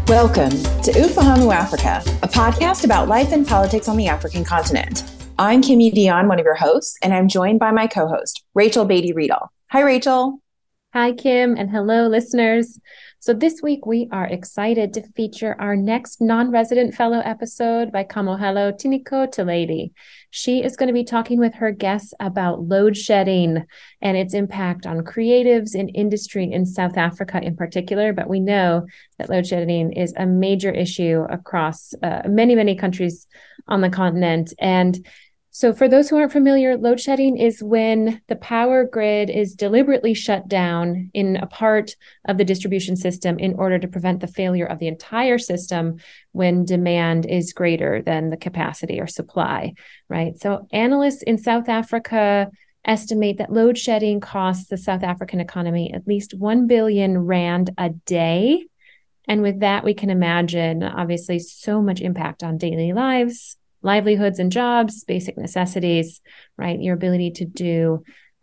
Welcome to Ufahamu Africa, a podcast about life and politics on the African continent. I'm Kimmy Dion, one of your hosts, and I'm joined by my co-host, Rachel Beatty-Riedel. Hi, Rachel. Hi, Kim, and hello, listeners. So this week, we are excited to feature our next non-resident fellow episode by Kamohelo Tiniko Taledi. She is going to be talking with her guests about load shedding and its impact on creatives in industry in South Africa in particular. But we know that load shedding is a major issue across many countries on the continent. And so for those who aren't familiar, load shedding is when the power grid is deliberately shut down in a part of the distribution system in order to prevent the failure of the entire system when demand is greater than the capacity or supply, right? So analysts in South Africa estimate that load shedding costs the South African economy at least 1 billion rand a day. And with that, we can imagine, obviously, so much impact on daily livelihoods and jobs, basic necessities, right? Your ability to do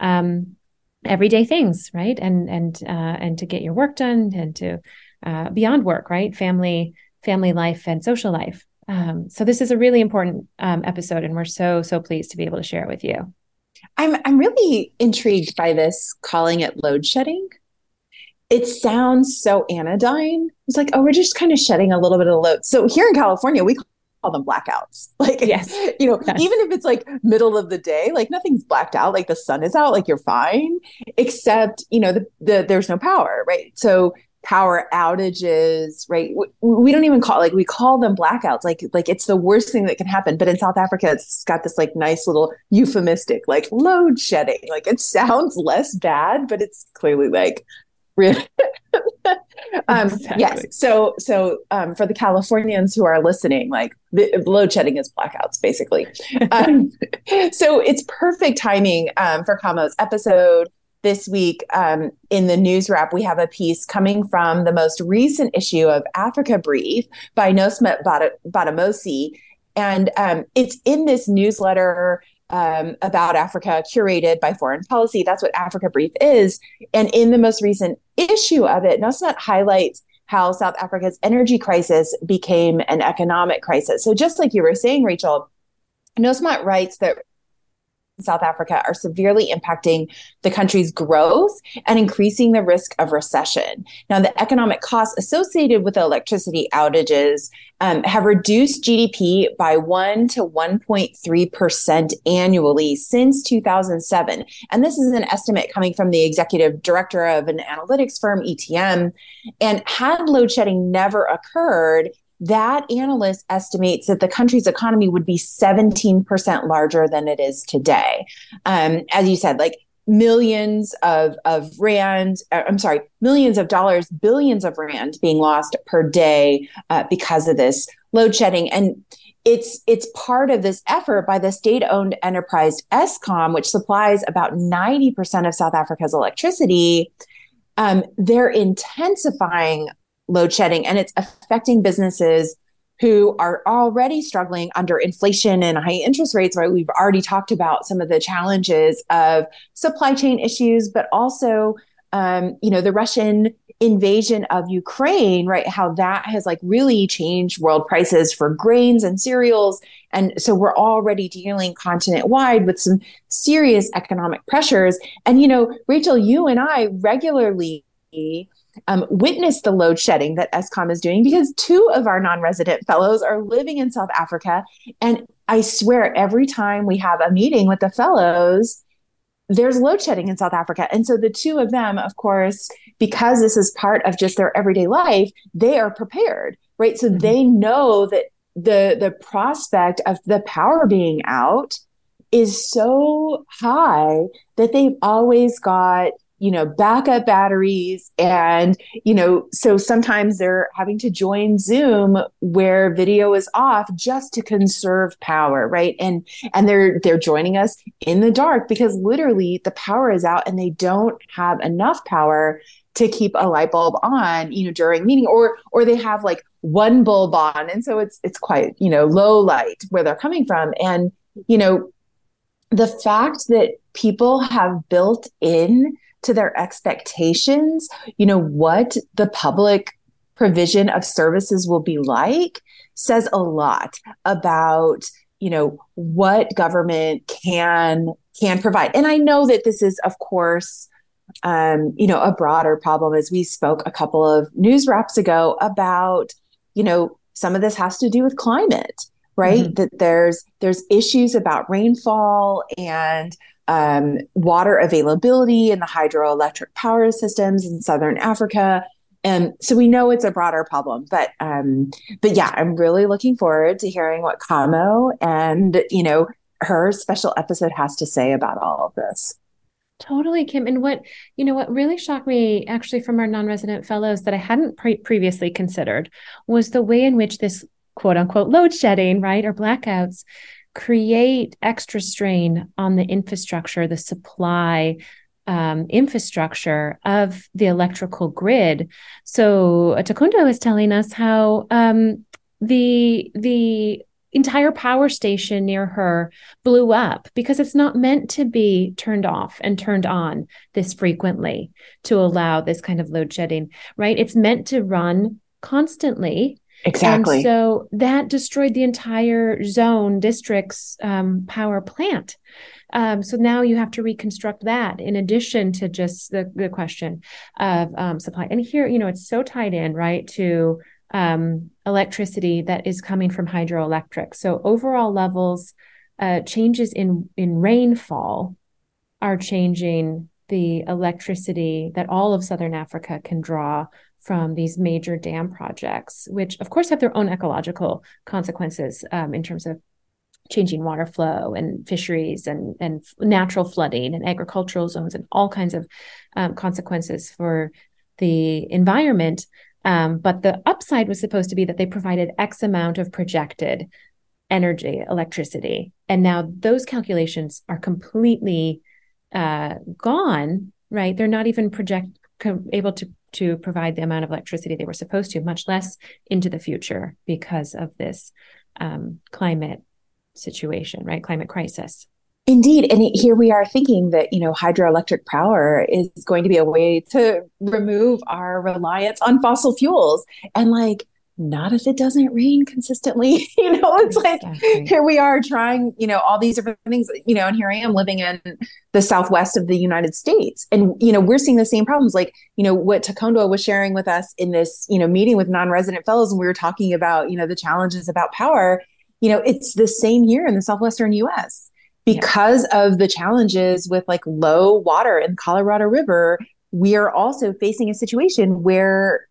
everyday things, right? And to get your work done and to beyond work, right? Family life and social life. So this is a really important episode, and we're so pleased to be able to share it with you. I'm really intrigued by this, calling it load shedding. It sounds so anodyne. It's like, oh, we're just kind of shedding a little bit of load. So here in California, we call them blackouts. Like, yes. Even if it's like middle of the day, like nothing's blacked out, like the sun is out, like you're fine, except, there's no power, right? So power outages, right? We don't even we call them blackouts. Like it's the worst thing that can happen. But in South Africa, it's got this like nice little euphemistic, like load shedding. Like it sounds less bad, but it's clearly like really. Exactly. Yes. So for the Californians who are listening, like the load shedding is blackouts, basically. So it's perfect timing for Kamo's episode this week. In the news wrap, we have a piece coming from the most recent issue of Africa Brief by Nosmet Badamosi. And it's in this newsletter about Africa, curated by Foreign Policy. That's what Africa Brief is. And in the most recent issue of it, Nosmet highlights how South Africa's energy crisis became an economic crisis. So just like you were saying, Rachel, Nosmet writes that South Africa are severely impacting the country's growth and increasing the risk of recession. Now, the economic costs associated with the electricity outages have reduced GDP by 1 to 1.3% annually since 2007. And this is an estimate coming from the executive director of an analytics firm, ETM. And had load shedding never occurred, that analyst estimates that the country's economy would be 17% larger than it is today. As you said, like millions of dollars, billions of rand being lost per day because of this load shedding. And it's part of this effort by the state-owned enterprise Eskom, which supplies about 90% of South Africa's electricity. They're intensifying load shedding, and it's affecting businesses who are already struggling under inflation and high interest rates, right? We've already talked about some of the challenges of supply chain issues, but also, the Russian invasion of Ukraine, right? How that has like really changed world prices for grains and cereals. And so we're already dealing continent-wide with some serious economic pressures. And, Rachel, you and I regularly witness the load shedding that Eskom is doing, because two of our non-resident fellows are living in South Africa. And I swear every time we have a meeting with the fellows, there's load shedding in South Africa. And so the two of them, of course, because this is part of just their everyday life, they are prepared, right? So they know that the prospect of the power being out is so high that they've always got backup batteries. And, so sometimes they're having to join Zoom where video is off just to conserve power, right? And they're joining us in the dark because literally the power is out and they don't have enough power to keep a light bulb on, during meeting, or they have like one bulb on. And so it's quite, low light where they're coming from. And, the fact that people have built in to their expectations, what the public provision of services will be like says a lot about, what government can provide. And I know that this is, of course, a broader problem, as we spoke a couple of news wraps ago about, some of this has to do with climate, right? Mm-hmm. That there's issues about rainfall and water availability in the hydroelectric power systems in Southern Africa. And so we know it's a broader problem, but yeah, I'm really looking forward to hearing what Kamo and, her special episode has to say about all of this. Totally, Kim. And what really shocked me actually from our non-resident fellows that I hadn't previously considered was the way in which this quote unquote load shedding, right, or blackouts create extra strain on the infrastructure, the supply infrastructure of the electrical grid. So Takunda is telling us how the entire power station near her blew up because it's not meant to be turned off and turned on this frequently to allow this kind of load shedding, right? It's meant to run constantly. Exactly. And so that destroyed the entire zone district's power plant. So now you have to reconstruct that in addition to just the question of supply. And here, it's so tied in, right, to electricity that is coming from hydroelectric. So overall levels, changes in rainfall are changing the electricity that all of Southern Africa can draw from these major dam projects, which of course have their own ecological consequences in terms of changing water flow and fisheries and natural flooding and agricultural zones and all kinds of consequences for the environment. But the upside was supposed to be that they provided X amount of projected energy, electricity. And now those calculations are completely gone, right? They're not even able to provide the amount of electricity they were supposed to, much less into the future because of this climate situation, right? Climate crisis. Indeed. And here we are thinking that, hydroelectric power is going to be a way to remove our reliance on fossil fuels. And not if it doesn't rain consistently. It's exactly. Like, here we are trying, all these different things, and here I am living in the Southwest of the United States. And, we're seeing the same problems, what Takunda was sharing with us in this, meeting with non-resident fellows. And we were talking about, the challenges about power. It's the same here in the Southwestern US. Because of the challenges with low water in the Colorado River, we are also facing a situation where,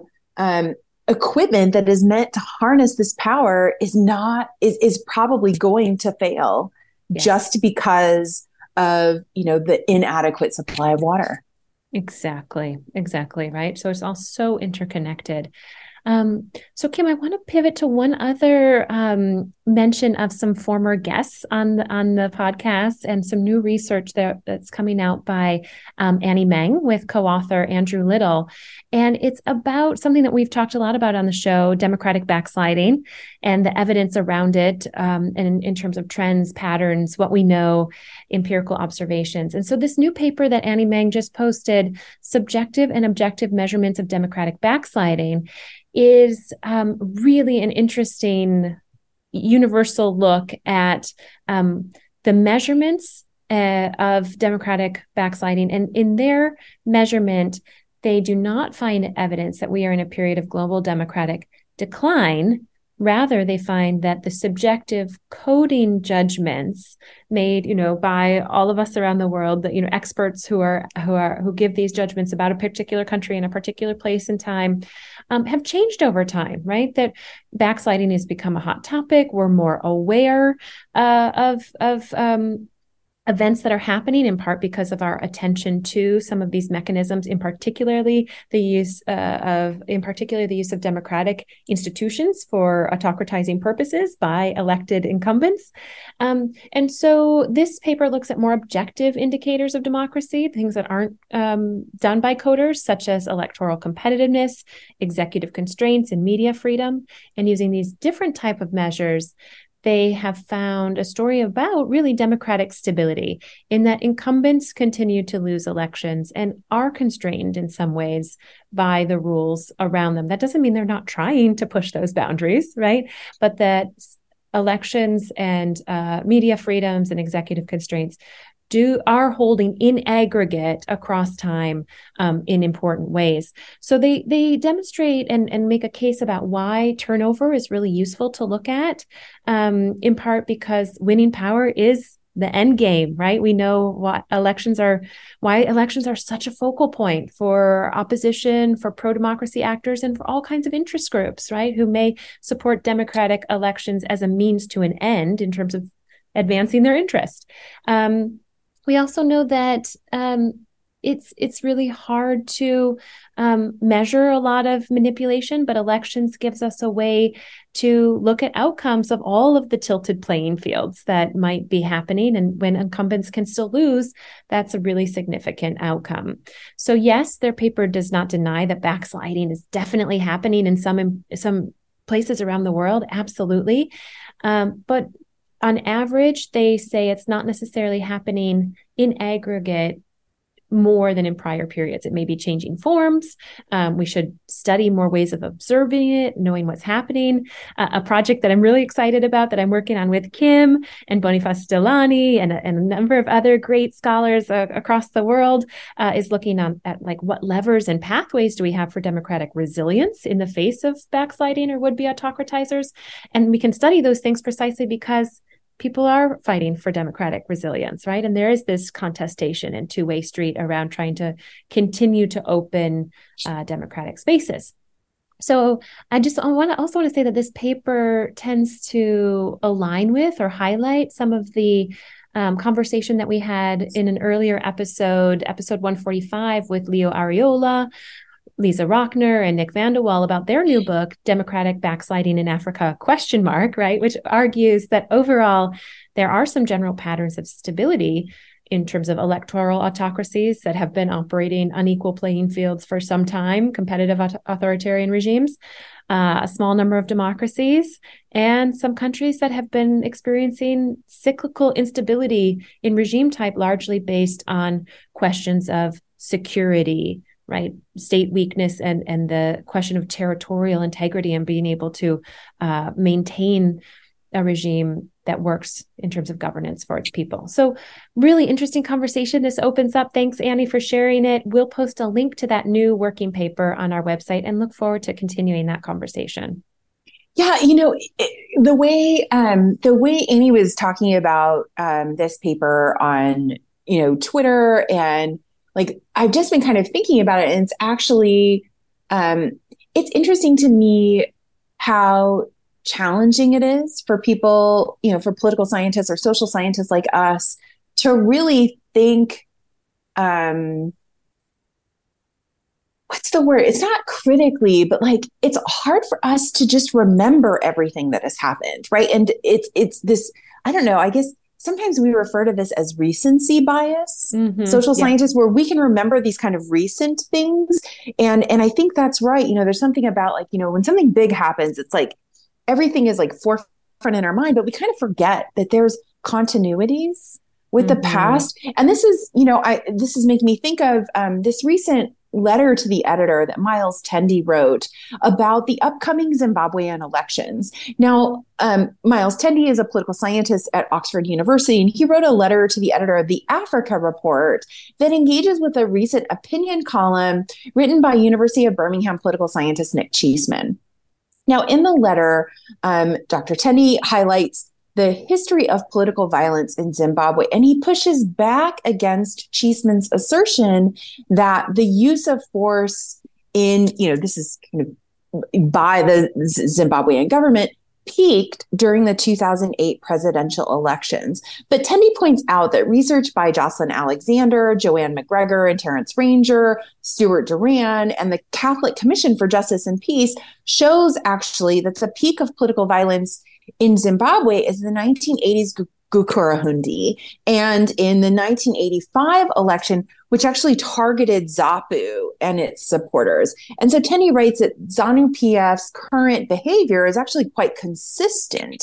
equipment that is meant to harness this power is probably going to fail just because of, the inadequate supply of water. Exactly. Right. So it's all so interconnected. So Kim, I want to pivot to one other mention of some former guests on the podcast and some new research that's coming out by Annie Meng with co-author Andrew Little. And it's about something that we've talked a lot about on the show, democratic backsliding and the evidence around it, and in terms of trends, patterns, what we know, empirical observations. And so this new paper that Annie Meng just posted, Subjective and Objective Measurements of Democratic Backsliding, is really an interesting universal look at the measurements of democratic backsliding. And in their measurement, they do not find evidence that we are in a period of global democratic decline. Rather, they find that the subjective coding judgments made, by all of us around the world, that, experts who give these judgments about a particular country in a particular place and time, have changed over time, right? That backsliding has become a hot topic. We're more aware of events that are happening, in part because of our attention to some of these mechanisms, in particular the use of democratic institutions for autocratizing purposes by elected incumbents. And so this paper looks at more objective indicators of democracy, things that aren't done by coders, such as electoral competitiveness, executive constraints, and media freedom. And using these different type of measures, they have found a story about really democratic stability, in that incumbents continue to lose elections and are constrained in some ways by the rules around them. That doesn't mean they're not trying to push those boundaries, right? But that elections and media freedoms and executive constraints are holding in aggregate across time in important ways. So they demonstrate and make a case about why turnover is really useful to look at, in part because winning power is the end game, right? We know why elections are such a focal point for opposition, for pro-democracy actors, and for all kinds of interest groups, right? Who may support democratic elections as a means to an end in terms of advancing their interest. We also know that it's really hard to measure a lot of manipulation, but elections gives us a way to look at outcomes of all of the tilted playing fields that might be happening. And when incumbents can still lose, that's a really significant outcome. So yes, their paper does not deny that backsliding is definitely happening in some places around the world. Absolutely. But on average, they say it's not necessarily happening in aggregate more than in prior periods. It may be changing forms. We should study more ways of observing it, knowing what's happening. A project that I'm really excited about that I'm working on with Kim and Boniface Delani and a number of other great scholars across the world is looking at like what levers and pathways do we have for democratic resilience in the face of backsliding or would-be autocratizers. And we can study those things precisely because people are fighting for democratic resilience, right? And there is this contestation and two-way street around trying to continue to open democratic spaces. So I also want to say that this paper tends to align with or highlight some of the conversation that we had in an earlier episode 145 with Leo Areola, Lisa Rockner, and Nick Vandewall about their new book, Democratic Backsliding in Africa, ? Right? Which argues that overall, there are some general patterns of stability in terms of electoral autocracies that have been operating unequal playing fields for some time, competitive authoritarian regimes, a small number of democracies, and some countries that have been experiencing cyclical instability in regime type, largely based on questions of security, right? State weakness and the question of territorial integrity and being able to maintain a regime that works in terms of governance for its people. So really interesting conversation this opens up. Thanks, Annie, for sharing it. We'll post a link to that new working paper on our website and look forward to continuing that conversation. Yeah, the way Annie was talking about this paper on, Twitter, and like, I've just been kind of thinking about it, and it's actually, it's interesting to me how challenging it is for people, for political scientists or social scientists like us to really think, what's the word? It's not critically, but like, it's hard for us to just remember everything that has happened, right? And it's this, I don't know, I guess sometimes we refer to this as recency bias, social scientists, where we can remember these kind of recent things. And I think that's right. There's something about like, when something big happens, it's like everything is like forefront in our mind, but we kind of forget that there's continuities with the past. And this is, this is making me think of this recent letter to the editor that Miles Tendi wrote about the upcoming Zimbabwean elections. Now, Miles Tendi is a political scientist at Oxford University, and he wrote a letter to the editor of the Africa Report that engages with a recent opinion column written by University of Birmingham political scientist Nick Cheesman. Now, in the letter, Dr. Tendi highlights the history of political violence in Zimbabwe, and he pushes back against Cheesman's assertion that the use of force in, this is kind of by the Zimbabwean government, peaked during the 2008 presidential elections. But Tendi points out that research by Jocelyn Alexander, Joanne McGregor, and Terrence Ranger, Stuart Duran, and the Catholic Commission for Justice and Peace shows actually that the peak of political violence in Zimbabwe is the 1980s Gukurahundi, and in the 1985 election, which actually targeted ZAPU and its supporters. And so Tendi writes that ZANU-PF's current behavior is actually quite consistent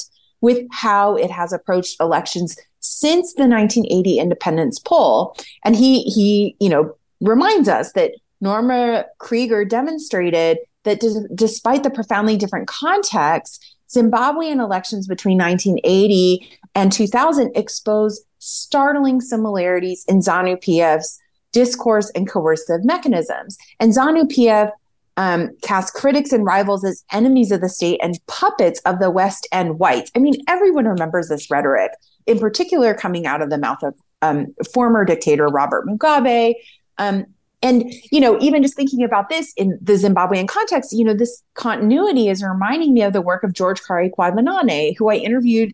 with how it has approached elections since the 1980 independence poll. And he reminds us that Norma Krieger demonstrated that despite the profoundly different contexts, Zimbabwean elections between 1980 and 2000 exposed startling similarities in ZANU-PF's discourse and coercive mechanisms. And ZANU-PF cast critics and rivals as enemies of the state and puppets of the West End whites. I mean, everyone remembers this rhetoric, in particular coming out of the mouth of former dictator Robert Mugabe. And, even just thinking about this in the Zimbabwean context, this continuity is reminding me of the work of George Kari Kwadmanane, who I interviewed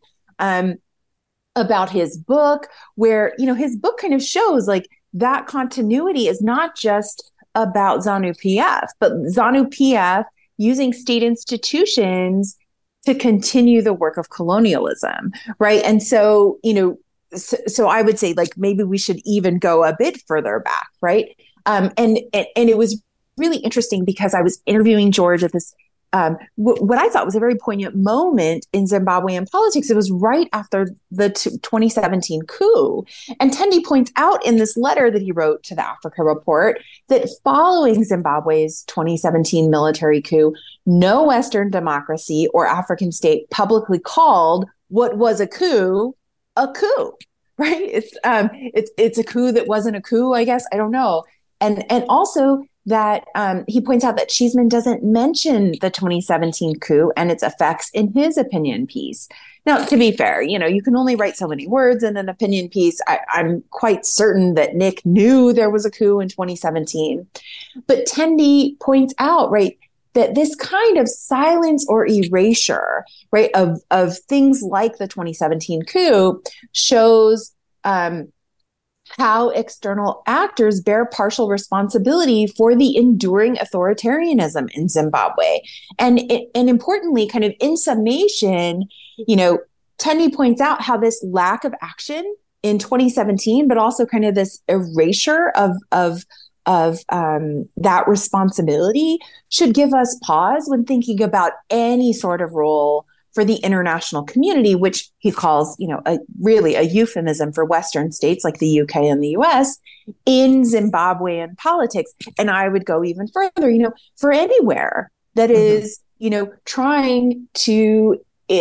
about his book, where, his book kind of shows like that continuity is not just about ZANU-PF, but ZANU-PF using state institutions to continue the work of colonialism, right? And so, so I would say like maybe we should even go a bit further back, right? And it was really interesting because I was interviewing George at this what I thought was a very poignant moment in Zimbabwean politics. It was right after the 2017 coup. And Tendi points out in this letter that he wrote to the Africa Report that following Zimbabwe's 2017 military coup, no Western democracy or African state publicly called what was a coup, right? It's a coup that wasn't a coup, I guess. I don't know. And also that he points out that Cheeseman doesn't mention the 2017 coup and its effects in his opinion piece. Now, to be fair, you can only write so many words in an opinion piece. I'm quite certain that Nick knew there was a coup in 2017. But Tendi points out, right, that this kind of silence or erasure, right, of things like the 2017 coup shows how external actors bear partial responsibility for the enduring authoritarianism in Zimbabwe. And importantly, kind of in summation, Tendi points out how this lack of action in 2017, but also kind of this erasure of that responsibility should give us pause when thinking about any sort of role for the international community, which he calls, really a euphemism for Western states like the UK and the US in Zimbabwean politics. And I would go even further, for anywhere that is, trying to,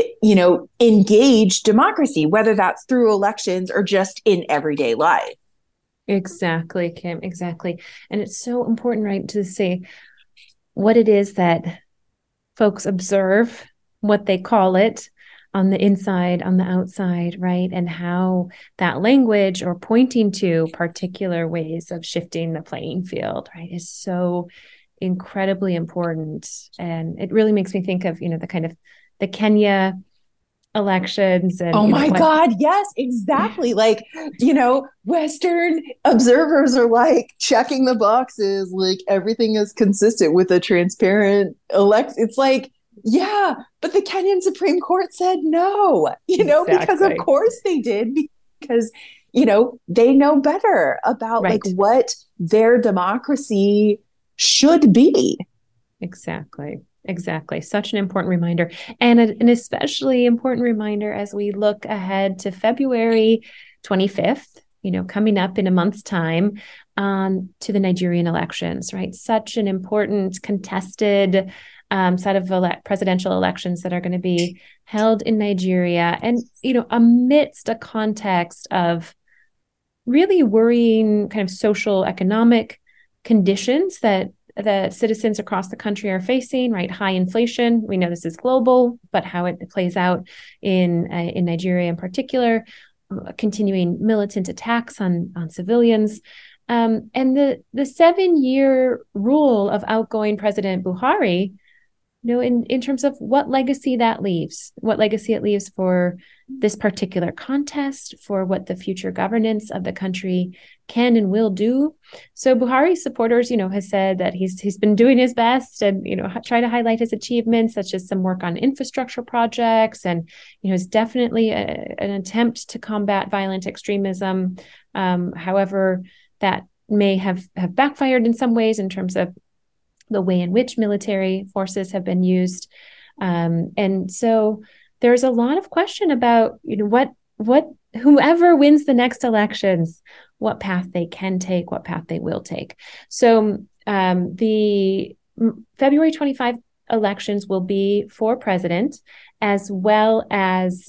engage democracy, whether that's through elections or just in everyday life. Exactly, Kim, exactly. And it's so important, right, to say what it is that folks observe, what they call it on the inside, on the outside, right? And how that language or pointing to particular ways of shifting the playing field, right, is so incredibly important. And it really makes me think of, the kind of the Kenya elections. And oh my God, yes, exactly. Like, Western observers are like checking the boxes, like everything is consistent with a transparent elect. It's like, yeah, but the Kenyan Supreme Court said no, Exactly. because of course they did, because, they know better about right. like what their democracy should be. Exactly. Such an important reminder, and an especially important reminder as we look ahead to February 25th, coming up in a month's time, to the Nigerian elections, right? Such an important contested set of presidential elections that are going to be held in Nigeria. And, amidst a context of really worrying kind of social economic conditions that citizens across the country are facing, right? High inflation. We know this is global, but how it plays out in Nigeria in particular, continuing militant attacks on civilians. And the 7-year rule of outgoing President Buhari, in terms of what legacy that leaves, what legacy it leaves for this particular contest, for what the future governance of the country can and will do. So Buhari's supporters, has said that he's been doing his best and, try to highlight his achievements, such as some work on infrastructure projects. And, it's definitely an attempt to combat violent extremism. However, that may have backfired in some ways in terms of the way in which military forces have been used. And so there's a lot of question about, what whoever wins the next elections, what path they can take, what path they will take. So the February 25 elections will be for president, as well as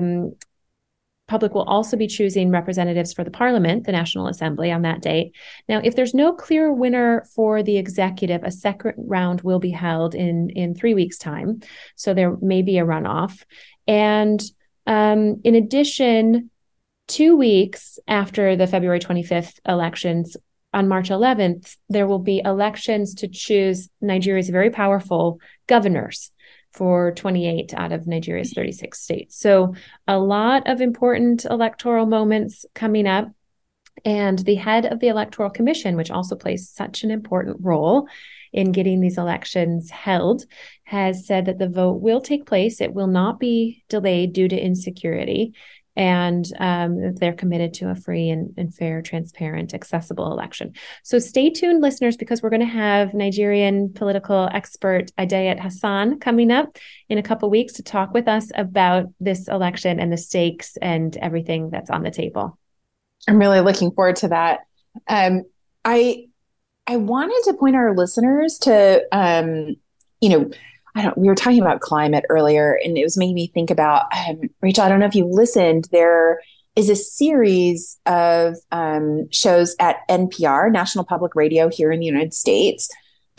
public will also be choosing representatives for the parliament, the National Assembly, on that date. Now, if there's no clear winner for the executive, a second round will be held in 3 weeks' time. So there may be a runoff. And in addition, 2 weeks after the February 25th elections, on March 11th, there will be elections to choose Nigeria's very powerful governors for 28 out of Nigeria's 36 states. So a lot of important electoral moments coming up. And the head of the Electoral Commission, which also plays such an important role in getting these elections held, has said that the vote will take place. It will not be delayed due to insecurity. And they're committed to a free and fair, transparent, accessible election. So stay tuned, listeners, because we're going to have Nigerian political expert Idayat Hassan coming up in a couple of weeks to talk with us about this election and the stakes and everything that's on the table. I'm really looking forward to that. I wanted to point our listeners to, we were talking about climate earlier, and it was making me think about, Rachel, I don't know if you listened, there is a series of shows at NPR, National Public Radio here in the United States.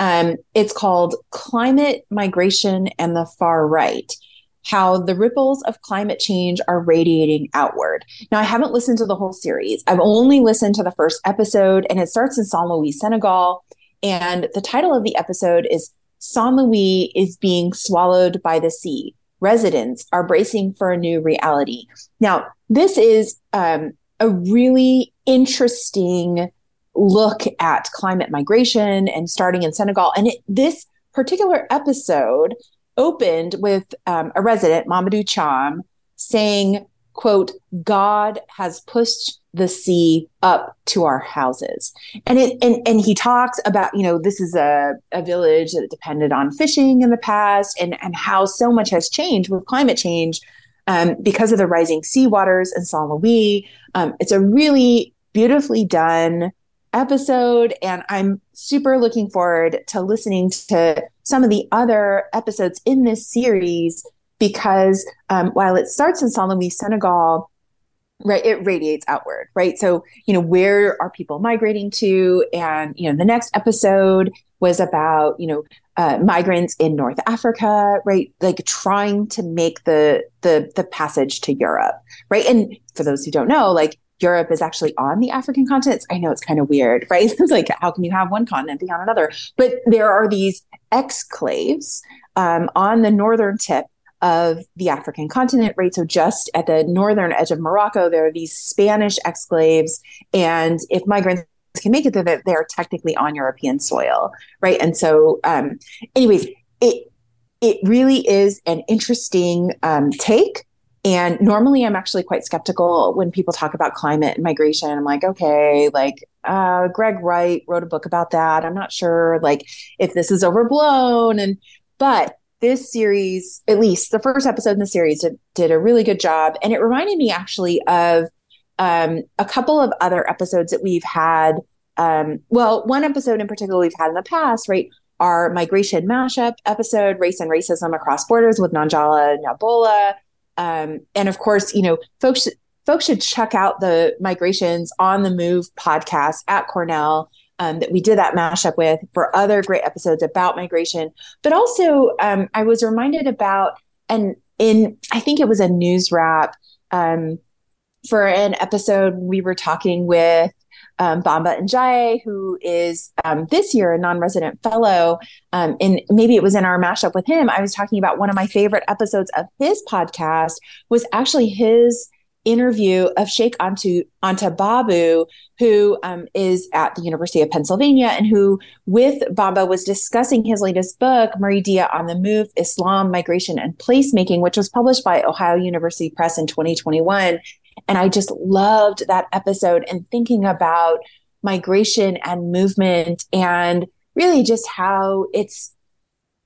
It's called Climate, Migration, and the Far Right: How the Ripples of Climate Change Are Radiating Outward. Now, I haven't listened to the whole series. I've only listened to the first episode, and it starts in Saint Louis, Senegal. And the title of the episode is Saint Louis is Being Swallowed by the Sea. Residents are bracing for a new reality. Now, this is a really interesting look at climate migration and starting in Senegal. And this particular episode opened with a resident, Mamadou Cham, saying, quote, "God has pushed the sea up to our houses." And he talks about, this is a village that depended on fishing in the past, and how so much has changed with climate change because of the rising sea waters in Saint Louis. It's a really beautifully done episode, and I'm super looking forward to listening to some of the other episodes in this series, because while it starts in Saint Louis, Senegal, right, it radiates outward, right? So, where are people migrating to? And, the next episode was about, migrants in North Africa, right? Like trying to make the passage to Europe, right? And for those who don't know, like, Europe is actually on the African continent. I know it's kind of weird, right? It's like, how can you have one continent beyond another? But there are these exclaves on the northern tip of the African continent, right? So just at the northern edge of Morocco, there are these Spanish exclaves. And if migrants can make it there, they're technically on European soil, right? And so anyways, it really is an interesting take. And normally I'm actually quite skeptical when people talk about climate and migration. I'm like, okay, like Greg Wright wrote a book about that. I'm not sure like if this is overblown. But this series, at least the first episode in the series, did a really good job. And it reminded me actually of a couple of other episodes that we've had. One episode in particular we've had in the past, right? Our migration mashup episode, Race and Racism Across Borders with Nanjala Nyabola. And of course, folks should check out the Migrations on the Move podcast at Cornell that we did that mashup with, for other great episodes about migration. But also, I was reminded about, I think it was a news wrap for an episode we were talking with Bamba Njaye, who is this year a non-resident fellow. And maybe it was in our mashup with him. I was talking about one of my favorite episodes of his podcast was actually his interview of Sheikh Anta Babu, who is at the University of Pennsylvania, and who, with Bamba, was discussing his latest book, Maridia on the Move: Islam, Migration, and Placemaking, which was published by Ohio University Press in 2021. And I just loved that episode, and thinking about migration and movement, and really just how it's,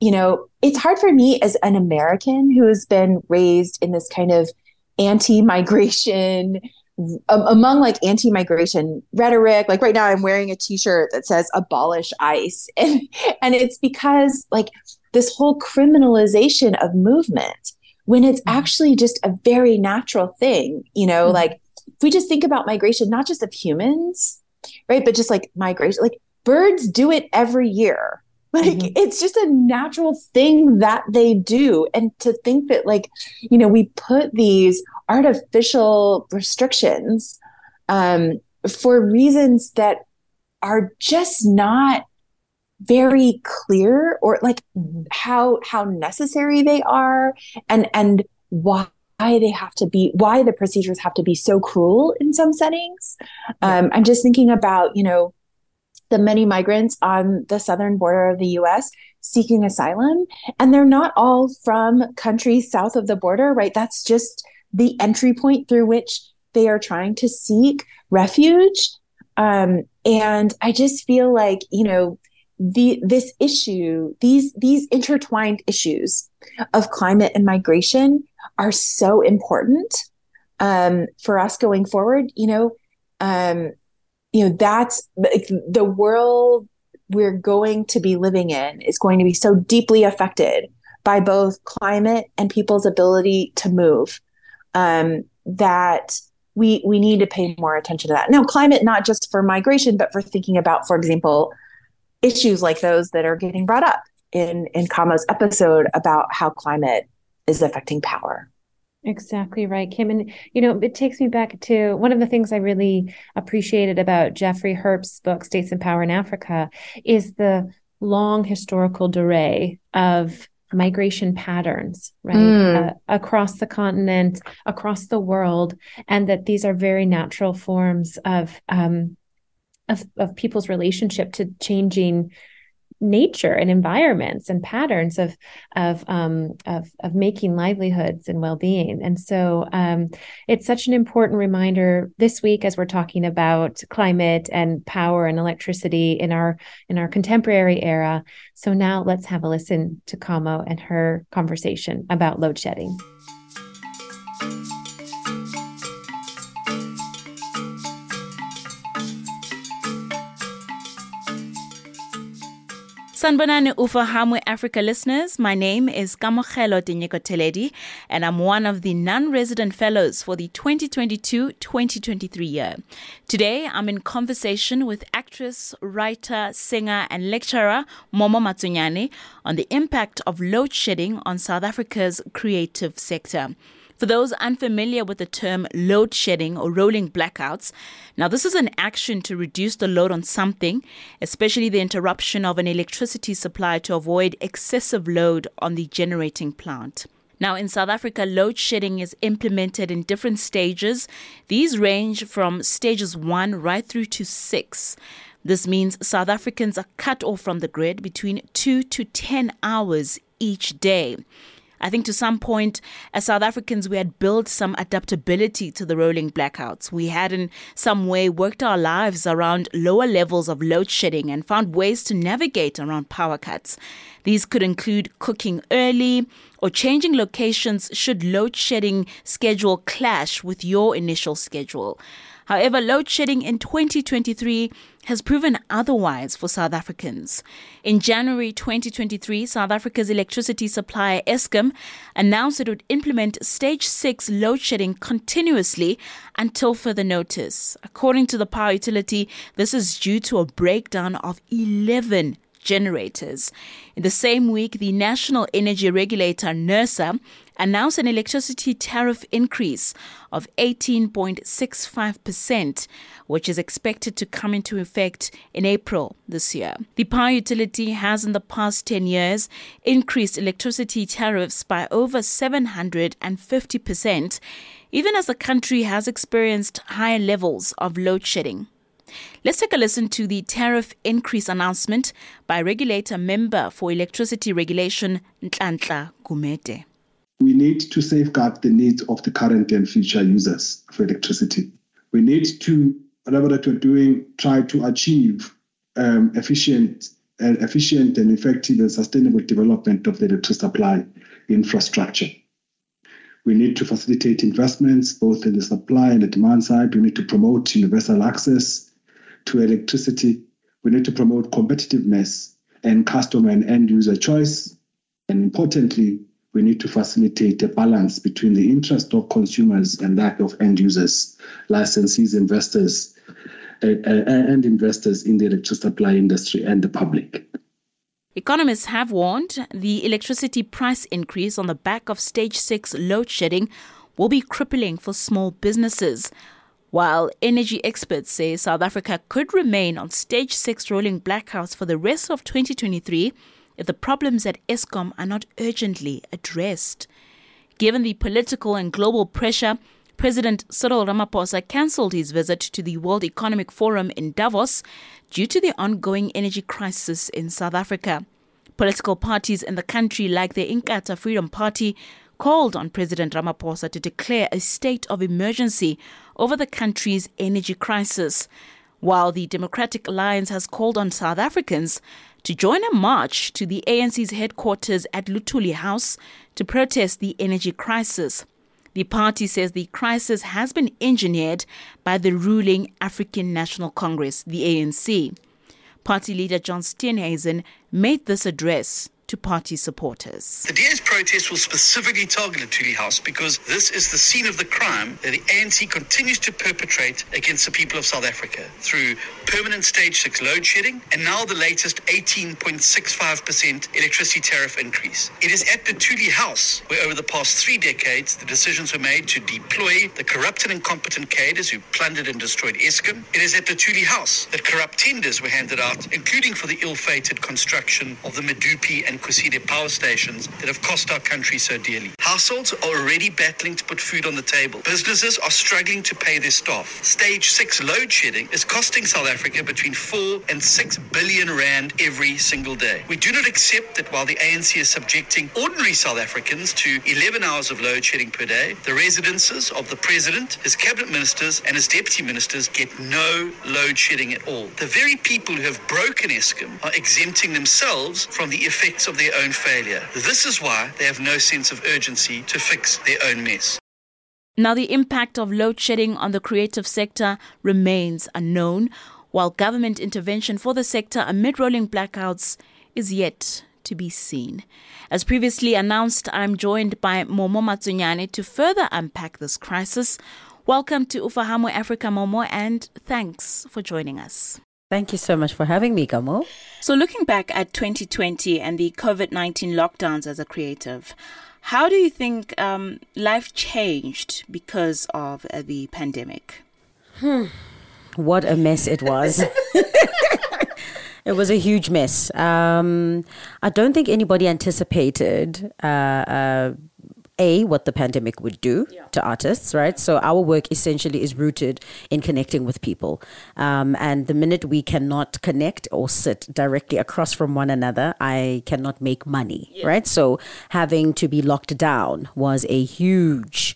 it's hard for me as an American who has been raised in this kind of anti-migration, among like anti-migration rhetoric. Like right now I'm wearing a t-shirt that says abolish ICE. And it's because like this whole criminalization of movement, when it's actually just a very natural thing, like if we just think about migration, not just of humans, right? But just like migration, like birds do it every year. Like it's just a natural thing that they do. And to think that like, we put these artificial restrictions for reasons that are just not very clear, or like how necessary they are, and why why the procedures have to be so cruel in some settings. I'm just thinking about, the many migrants on the southern border of the US seeking asylum, and they're not all from countries south of the border, right? That's just the entry point through which they are trying to seek refuge. And I just feel like, this issue, these intertwined issues of climate and migration are so important for us going forward. That's like the world we're going to be living in is going to be so deeply affected by both climate and people's ability to move, that we need to pay more attention to that. Now, climate, not just for migration, but for thinking about, for example, issues like those that are getting brought up in Kamo's episode about how climate is affecting power. Exactly right, Kim. And, it takes me back to one of the things I really appreciated about Jeffrey Herbst's book, States and Power in Africa, is the long historical durée of migration patterns, right? Across the continent, across the world, and that these are very natural forms of people's relationship to changing nature and environments and patterns of making livelihoods and well-being. And so it's such an important reminder this week as we're talking about climate and power and electricity in our contemporary era. So now let's have a listen to Kamo and her conversation about load shedding. Sanbonani Ufahamwe Africa listeners, my name is Kamohelo Teledi, and I'm one of the non-resident fellows for the 2022-2023 year. Today, I'm in conversation with actress, writer, singer, and lecturer Momo Matsunyane on the impact of load shedding on South Africa's creative sector. For those unfamiliar with the term load shedding or rolling blackouts, now this is an action to reduce the load on something, especially the interruption of an electricity supply to avoid excessive load on the generating plant. Now, in South Africa, load shedding is implemented in different stages. These range from stages 1 right through to 6. This means South Africans are cut off from the grid between 2 to 10 hours each day. I think to some point, as South Africans, we had built some adaptability to the rolling blackouts. We had in some way worked our lives around lower levels of load shedding and found ways to navigate around power cuts. These could include cooking early or changing locations should load shedding schedule clash with your initial schedule. However, load shedding in 2023 has proven otherwise for South Africans. In January 2023, South Africa's electricity supplier Eskom announced it would implement stage 6 load shedding continuously until further notice. According to the power utility, this is due to a breakdown of 11 generators. In the same week, the National Energy Regulator, NERSA, announced an electricity tariff increase of 18.65%, which is expected to come into effect in April this year. The power utility has in the past 10 years increased electricity tariffs by over 750%, even as the country has experienced higher levels of load shedding. Let's take a listen to the tariff increase announcement by regulator member for electricity regulation, Nhlanhla Gumede. We need to safeguard the needs of the current and future users for electricity. We need to, whatever that we're doing, try to achieve efficient efficient and effective and sustainable development of the electricity supply infrastructure. We need to facilitate investments both in the supply and the demand side. We need to promote universal access to electricity. We need to promote competitiveness and customer and end user choice. And importantly, we need to facilitate a balance between the interest of consumers and that of end users, licensees, investors, and investors in the electricity supply industry and the public. Economists have warned the electricity price increase on the back of stage 6 load shedding will be crippling for small businesses, while energy experts say South Africa could remain on stage 6 rolling blackouts for the rest of 2023 if the problems at Eskom are not urgently addressed. Given the political and global pressure, President Cyril Ramaphosa cancelled his visit to the World Economic Forum in Davos due to the ongoing energy crisis in South Africa. Political parties in the country, like the Inkatha Freedom Party, called on President Ramaphosa to declare a state of emergency over the country's energy crisis, while the Democratic Alliance has called on South Africans to join a march to the ANC's headquarters at Luthuli House to protest the energy crisis. The party says the crisis has been engineered by the ruling African National Congress, the ANC. Party leader John Steenhuisen made this address to party supporters. The DA's protest will specifically target Luthuli House because this is the scene of the crime that the ANC continues to perpetrate against the people of South Africa through permanent stage 6 load shedding and now the latest 18.65% electricity tariff increase. It is at Luthuli House where over the past 3 decades the decisions were made to deploy the corrupt and incompetent cadres who plundered and destroyed Eskom. It is at Luthuli House that corrupt tenders were handed out, including for the ill-fated construction of the Medupi and Kusile power stations that have cost our country so dearly. Households are already battling to put food on the table. Businesses are struggling to pay their staff. Stage 6 load shedding is costing South Africa between 4 and 6 billion rand every single day. We do not accept that while the ANC is subjecting ordinary South Africans to 11 hours of load shedding per day, the residences of the president, his cabinet ministers and his deputy ministers get no load shedding at all. The very people who have broken Eskom are exempting themselves from the effects of their own failure. This is why they have no sense of urgency to fix their own mess. Now, the impact of load shedding on the creative sector remains unknown, while government intervention for the sector amid rolling blackouts is yet to be seen. As previously announced, I'm joined by Momo Matsunyane to further unpack this crisis. Welcome to Ufahamu Africa, Momo, and thanks for joining us. Thank you so much for having me, Kamo. So looking back at 2020 and the COVID-19 lockdowns as a creative, how do you think life changed because of the pandemic? What a mess it was. It was a huge mess. I don't think anybody anticipated what the pandemic would do to artists, right? So our work essentially is rooted in connecting with people. And the minute we cannot connect or sit directly across from one another, I cannot make money, right? So having to be locked down was a huge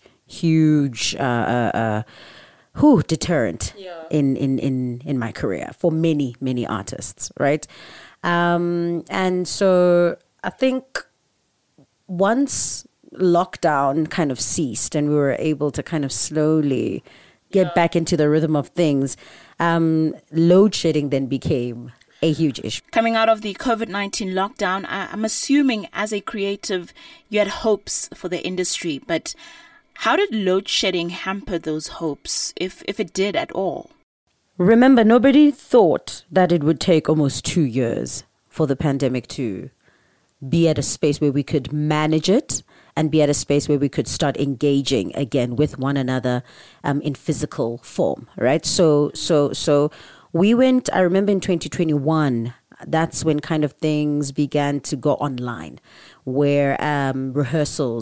deterrent in my career for many artists, right? And so I think once lockdown kind of ceased and we were able to kind of slowly get back into the rhythm of things, load shedding then became a huge issue. Coming out of the COVID-19 lockdown, I'm assuming as a creative, you had hopes for the industry, but how did load shedding hamper those hopes, if it did at all? Remember, nobody thought that it would take almost 2 years for the pandemic to be at a space where we could manage it and be at a space where we could start engaging again with one another in physical form, right? So we went, I remember in 2021, that's when kind of things began to go online, where rehearsals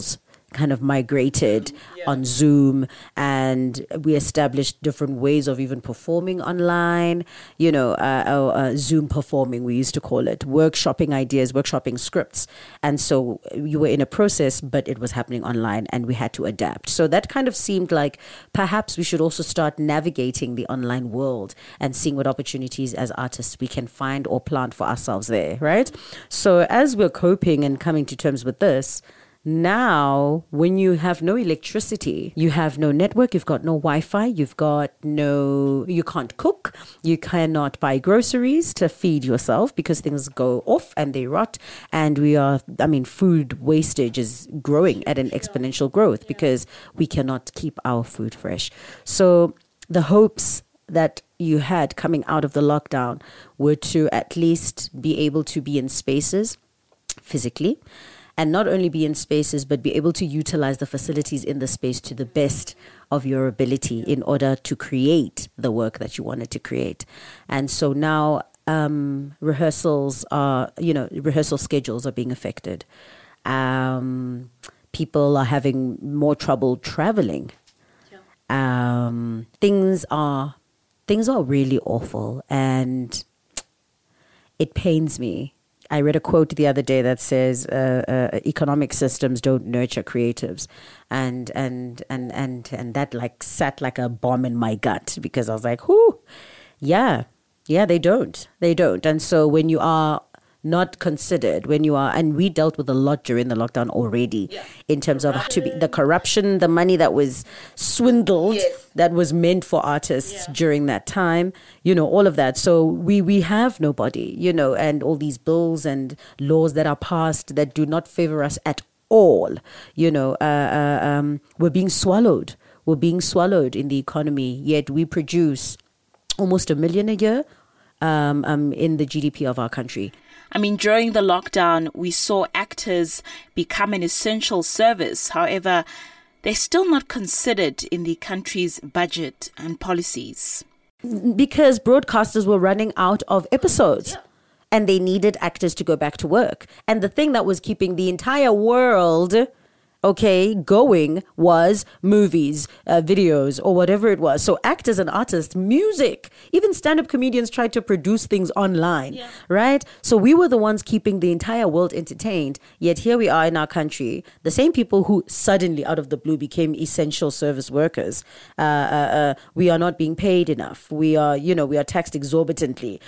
kind of migrated on Zoom, and we established different ways of even performing online, Zoom performing, we used to call it, workshopping ideas, workshopping scripts. And so you were in a process, but it was happening online and we had to adapt. So that kind of seemed like perhaps we should also start navigating the online world and seeing what opportunities as artists we can find or plant for ourselves there, right? So as we're coping and coming to terms with this, now, when you have no electricity, you have no network, you've got no Wi-Fi, you can't cook, you cannot buy groceries to feed yourself because things go off and they rot. And food wastage is growing at an exponential growth because we cannot keep our food fresh. So the hopes that you had coming out of the lockdown were to at least be able to be in spaces physically, and not only be in spaces, but be able to utilize the facilities in the space to the best of your ability in order to create the work that you wanted to create. And so now rehearsal schedules are being affected. People are having more trouble traveling. Things are really awful, and it pains me. I read a quote the other day that says economic systems don't nurture creatives, and that like sat like a bomb in my gut, because I was like, whoo, yeah, they don't. And so when you are not considered, and we dealt with a lot during the lockdown already, in terms of the corruption, the money that was swindled, that was meant for artists during that time, all of that. So we have nobody, and all these bills and laws that are passed that do not favor us at all, we're being swallowed. We're being swallowed in the economy, yet we produce almost 1 million a year in the GDP of our country. I mean, during the lockdown, we saw actors become an essential service. However, they're still not considered in the country's budget and policies. Because broadcasters were running out of episodes. And they needed actors to go back to work. And the thing that was keeping the entire world going was movies, videos, or whatever it was. So actors and artists, music, even stand-up comedians tried to produce things online, right? So we were the ones keeping the entire world entertained. Yet here we are in our country, the same people who suddenly out of the blue became essential service workers. We are not being paid enough. We are taxed exorbitantly.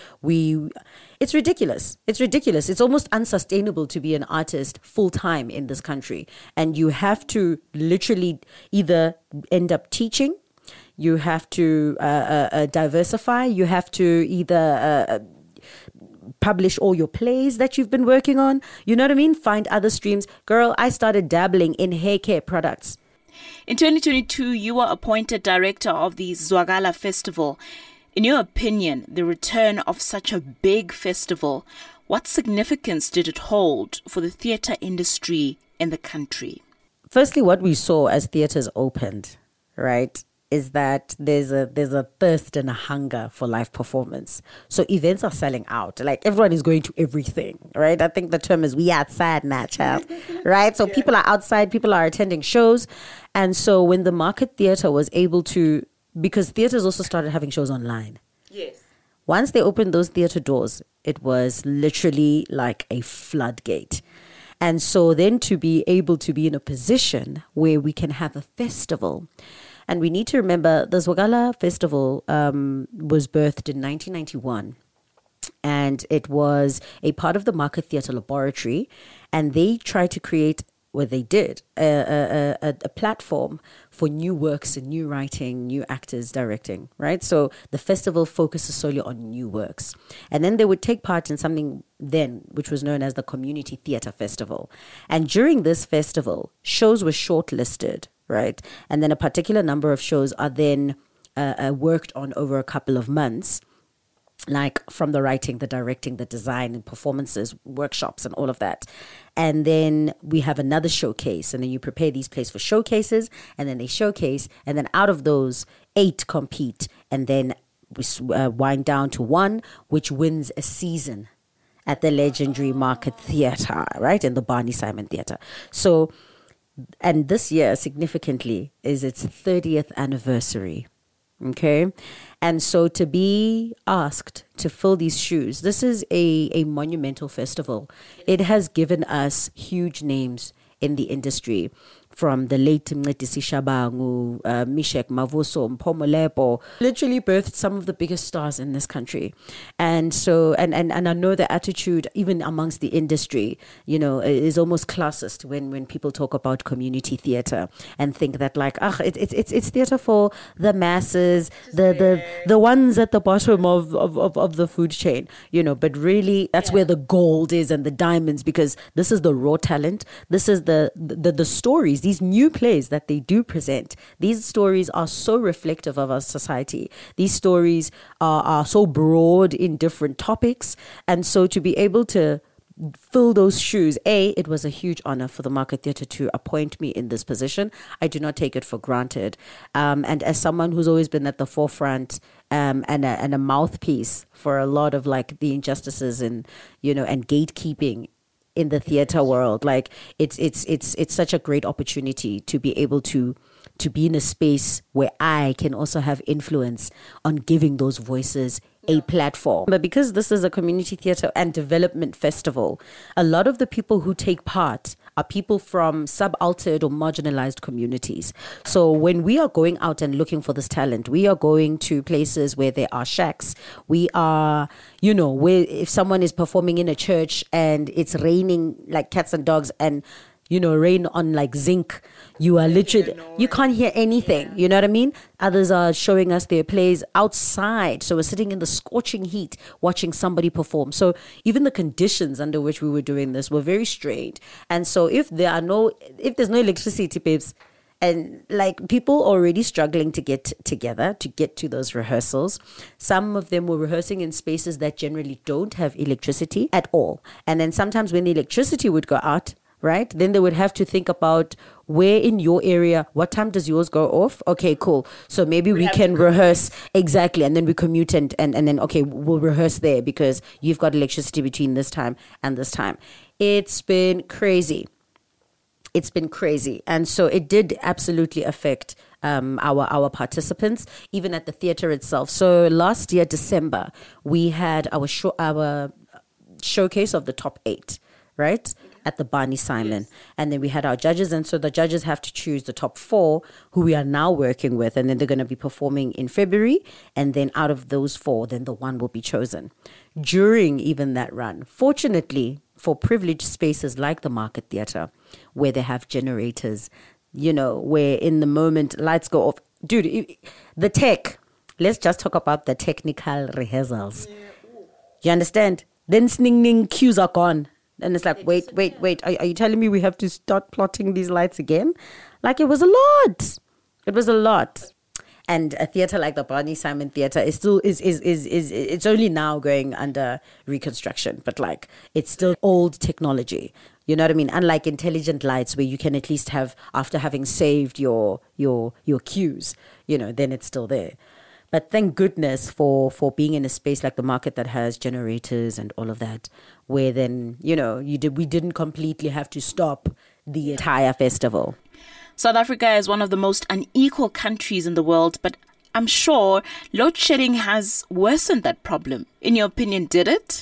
It's ridiculous. It's almost unsustainable to be an artist full-time in this country. And you have to literally either end up teaching, you have to diversify, you have to either publish all your plays that you've been working on. You know what I mean? Find other streams. Girl, I started dabbling in hair care products. In 2022, you were appointed director of the Zwagala Festival. In your opinion, the return of such a big festival, what significance did it hold for the theatre industry in the country? Firstly, what we saw as theatres opened, right, is that there's a thirst and a hunger for live performance. So events are selling out. Like everyone is going to everything, right? I think the term is we outside now, child, right? So people are outside, people are attending shows. And so when the market theatre was able to, because theatres also started having shows online. Yes. Once they opened those theatre doors, it was literally like a floodgate. And so then to be able to be in a position where we can have a festival. And we need to remember the Zwagala Festival was birthed in 1991. And it was a part of the Market Theatre Laboratory. And they tried to create, they did, a platform for new works and new writing, new actors directing, right? So the festival focuses solely on new works. And then they would take part in something then, which was known as the Community Theatre Festival. And during this festival, shows were shortlisted, right? And then a particular number of shows are then worked on over a couple of months, like from the writing, the directing, the design and performances, workshops and all of that. And then we have another showcase, and then you prepare these plays for showcases, and then they showcase, and then out of those 8 compete, and then we wind down to 1, which wins a season at the legendary Market Theatre, right? In the Barney Simon Theatre. So And this year, significantly, is its 30th anniversary. Okay. And so to be asked to fill these shoes, this is a monumental festival. It has given us huge names in the industry, from the late Mncedisi Shabangu, Mishek Mavuso, Mpho Molepo, literally birthed some of the biggest stars in this country. And so, and I know the attitude, even amongst the industry, is almost classist when people talk about community theatre and think that like, it's theatre for the masses, the ones at the bottom of the food chain, but really that's where the gold is and the diamonds, because this is the raw talent. This is the stories, these new plays that they do present. These stories are so reflective of our society. These stories are so broad in different topics. And so to be able to fill those shoes, it was a huge honor for the Market Theatre to appoint me in this position. I do not take it for granted. And as someone who's always been at the forefront and a mouthpiece for a lot of like the injustices and gatekeeping in the theater world, like it's such a great opportunity to be able to be in a space where I can also have influence on giving those voices a platform. But because this is a community theater and development festival, a lot of the people who take part are people from subaltered or marginalized communities. So when we are going out and looking for this talent, we are going to places where there are shacks. We are, where if someone is performing in a church and it's raining like cats and dogs and rain on like zinc, you are literally, you can't hear anything. You know what I mean? Others are showing us their plays outside. So we're sitting in the scorching heat watching somebody perform. So even the conditions under which we were doing this were very strained. And so if there's no electricity, babes, and like people already struggling to get together, to get to those rehearsals. Some of them were rehearsing in spaces that generally don't have electricity at all. And then sometimes when the electricity would go out, right, then they would have to think about where in your area, what time does yours go off? Okay, cool. So maybe we can rehearse. Exactly. And then we commute and then, okay, we'll rehearse there because you've got electricity between this time and this time. It's been crazy. And so it did absolutely affect our participants, even at the theatre itself. So last year, December, we had our showcase of the top 8, right? At the Barney Simon. Yes. And then we had our judges. And so the judges have to choose the top 4 who we are now working with. And then they're going to be performing in February. And then out of those 4, then the one will be chosen. During even that run, fortunately, for privileged spaces like the Market Theatre, where they have generators, where in the moment lights go off. Dude, the tech, let's just talk about the technical rehearsals. Yeah. You understand? Then sning cues are gone. And it's like, wait. Are you telling me we have to start plotting these lights again? Like, it was a lot. And a theatre like the Barney Simon Theatre is still it's only now going under reconstruction, but like it's still old technology. You know what I mean? Unlike intelligent lights, where you can at least have, after having saved your cues, then it's still there. But thank goodness for being in a space like the Market that has generators and all of that, where then, we didn't completely have to stop the entire festival. South Africa is one of the most unequal countries in the world, but I'm sure load shedding has worsened that problem. In your opinion, did it?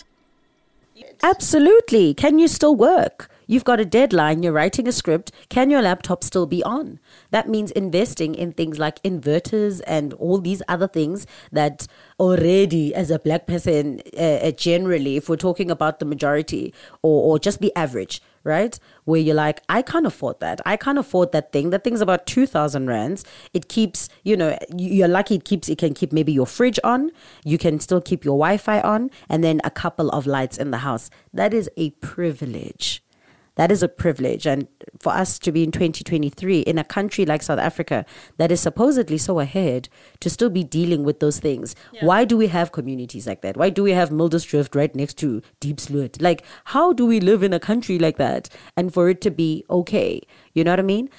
Absolutely. Can you still work? You've got a deadline, you're writing a script. Can your laptop still be on? That means investing in things like inverters and all these other things that already, as a black person, generally, if we're talking about the majority or just the average, right? Where you're like, I can't afford that. I can't afford that thing. That thing's about 2,000 rands. It keeps, you're lucky it can keep maybe your fridge on. You can still keep your Wi-Fi on, and then a couple of lights in the house. That is a privilege. That is a privilege. And for us to be in 2023 in a country like South Africa that is supposedly so ahead, to still be dealing with those things. Yeah. Why do we have communities like that? Why do we have Mildersdrift right next to Diepsloot? Like, how do we live in a country like that and for it to be okay? You know what I mean?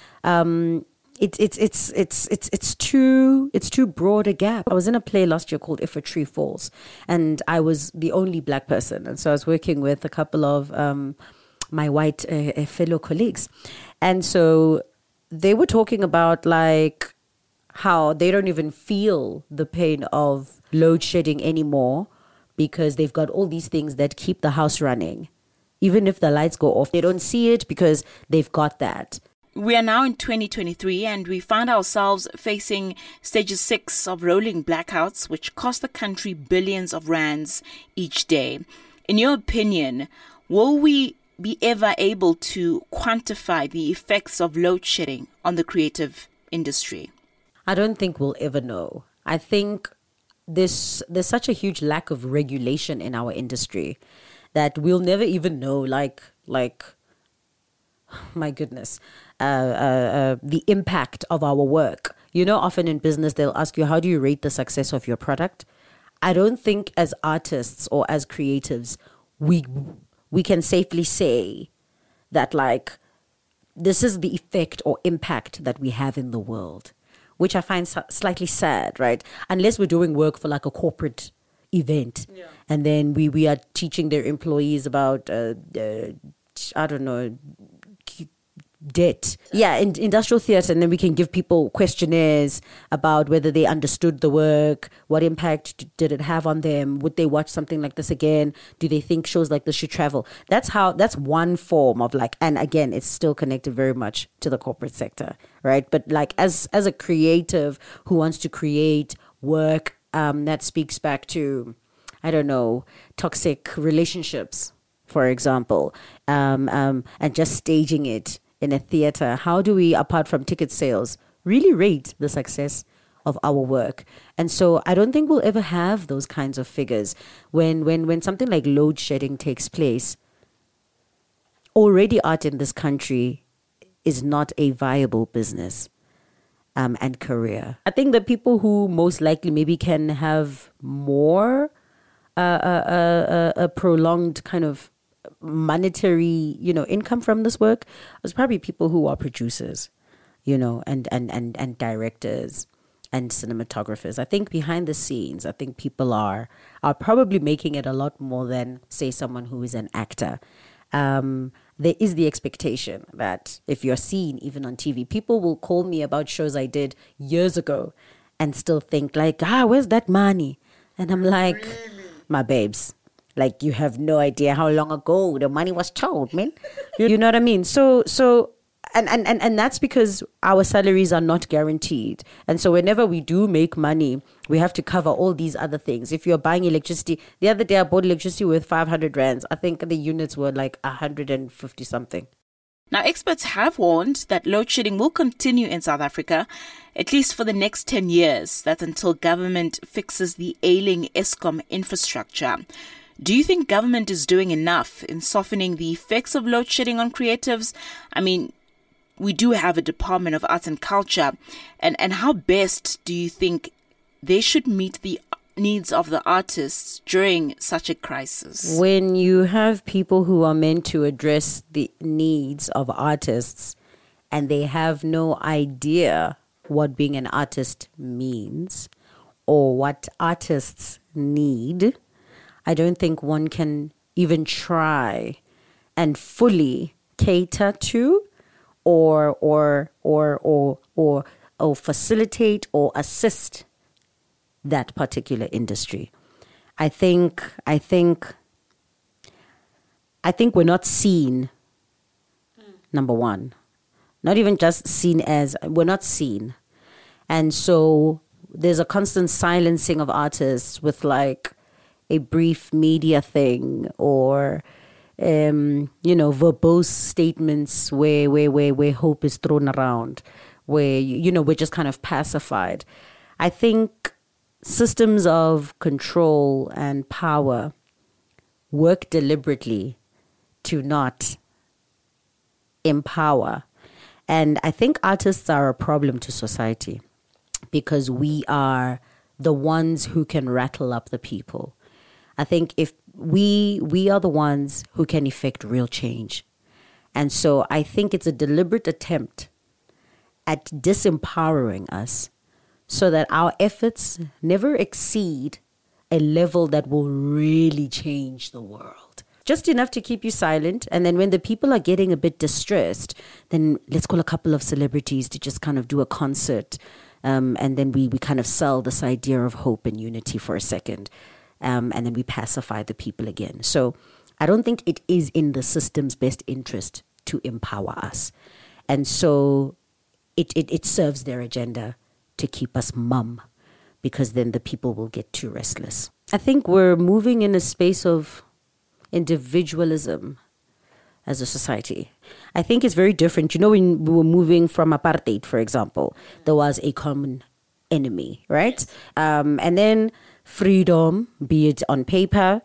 It's too broad a gap. I was in a play last year called If a Tree Falls, and I was the only black person. And so I was working with a couple of my white fellow colleagues. And so they were talking about like how they don't even feel the pain of load shedding anymore because they've got all these things that keep the house running. Even if the lights go off, they don't see it because they've got that. We are now in 2023 and we find ourselves facing stages 6 of rolling blackouts, which cost the country billions of rands each day. In your opinion, will we be ever able to quantify the effects of load shedding on the creative industry? I don't think we'll ever know. I think there's such a huge lack of regulation in our industry that we'll never even know, like my goodness, the impact of our work. You know, often in business, they'll ask you, how do you rate the success of your product? I don't think as artists or as creatives, we can safely say that like, this is the effect or impact that we have in the world, which I find slightly sad, right? Unless we're doing work for like a corporate event. Yeah. And then we are teaching their employees about, I don't know, debt. Yeah, in industrial theatre, and then we can give people questionnaires about whether they understood the work, what impact did it have on them, would they watch something like this again, do they think shows like this should travel. That's one form of like, and again, it's still connected very much to the corporate sector, right? But like as a creative who wants to create work that speaks back to, I don't know, toxic relationships, for example, and just staging it in a theater, how do we, apart from ticket sales, really rate the success of our work? And so I don't think we'll ever have those kinds of figures. When something like load shedding takes place, already art in this country is not a viable business and career. I think the people who most likely maybe can have more a prolonged kind of monetary, income from this work is probably people who are producers, and directors and cinematographers. I think behind the scenes, I think people are probably making it a lot more than, say, someone who is an actor. There is the expectation that if you're seen even on TV, people will call me about shows I did years ago and still think like, where's that money? And I'm like, my babes, like, you have no idea how long ago the money was told, man. You know what I mean? So, and that's because our salaries are not guaranteed. And so whenever we do make money, we have to cover all these other things. If you're buying electricity, the other day I bought electricity with 500 rands. I think the units were like 150 something. Now, experts have warned that load shedding will continue in South Africa, at least for the next 10 years. That's until government fixes the ailing Eskom infrastructure. Do you think government is doing enough in softening the effects of load shedding on creatives? I mean, we do have a Department of Arts and Culture. And how best do you think they should meet the needs of the artists during such a crisis? When you have people who are meant to address the needs of artists and they have no idea what being an artist means or what artists need, I don't think one can even try and fully cater to or facilitate or assist that particular industry. I think we're not seen. Number one, not even just seen as, we're not seen. And so there's a constant silencing of artists with like a brief media thing or, verbose statements where hope is thrown around, where, we're just kind of pacified. I think systems of control and power work deliberately to not empower. And I think artists are a problem to society because we are the ones who can rattle up the people. I think if we are the ones who can effect real change. And so I think it's a deliberate attempt at disempowering us so that our efforts never exceed a level that will really change the world. just enough to keep you silent. And then when the people are getting a bit distressed, then let's call a couple of celebrities to just kind of do a concert. And then we kind of sell this idea of hope and unity for a second. And then we pacify the people again. So I don't think it is in the system's best interest to empower us. And so it serves their agenda to keep us mum, because then the people will get too restless. I think we're moving in a space of individualism as a society. I think it's very different. You know, when we were moving from apartheid, for example, there was a common enemy, right? And then freedom, be it on paper,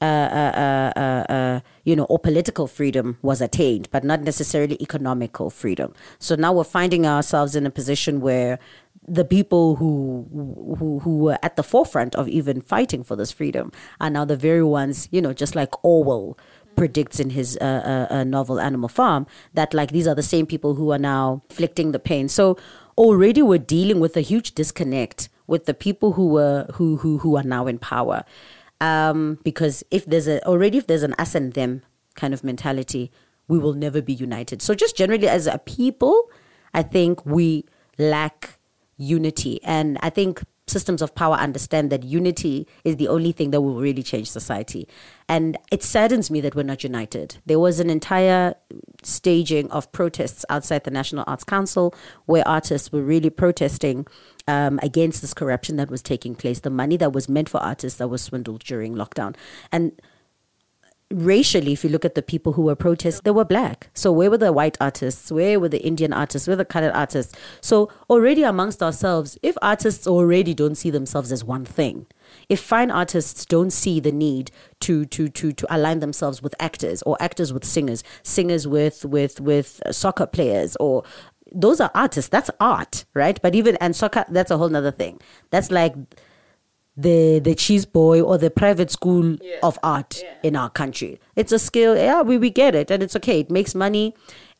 or political freedom was attained, but not necessarily economical freedom. So now we're finding ourselves in a position where the people who were at the forefront of even fighting for this freedom are now the very ones, just like Orwell predicts in his novel Animal Farm, that like these are the same people who are now inflicting the pain. So already we're dealing with a huge disconnect with the people who are now in power. Because if there's an us and them kind of mentality, we will never be united. So just generally as a people, I think we lack unity. And I think systems of power understand that unity is the only thing that will really change society. And it saddens me that we're not united. There was an entire staging of protests outside the National Arts Council where artists were really protesting against this corruption that was taking place, the money that was meant for artists that was swindled during lockdown. And racially, if you look at the people who were protesting, they were black. So where were the white artists? Where were the Indian artists? Where were the colored artists? So already amongst ourselves, if artists already don't see themselves as one thing, if fine artists don't see the need to align themselves with actors, or actors with singers, singers with soccer players, or those are artists, that's art, right? But and soccer, that's a whole nother thing. That's like the cheese boy or the private school of art in our country. It's a skill. Yeah, we get it, and it's okay. It makes money.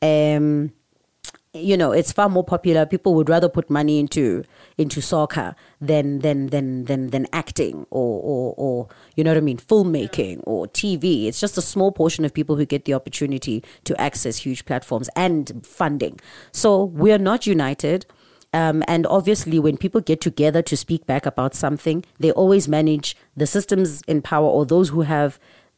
It's far more popular. People would rather put money into soccer than acting or you know what I mean, filmmaking or TV. It's just a small portion of people who get the opportunity to access huge platforms and funding. So we are not united. And obviously, when people get together to speak back about something, they always manage the systems in power, or those who have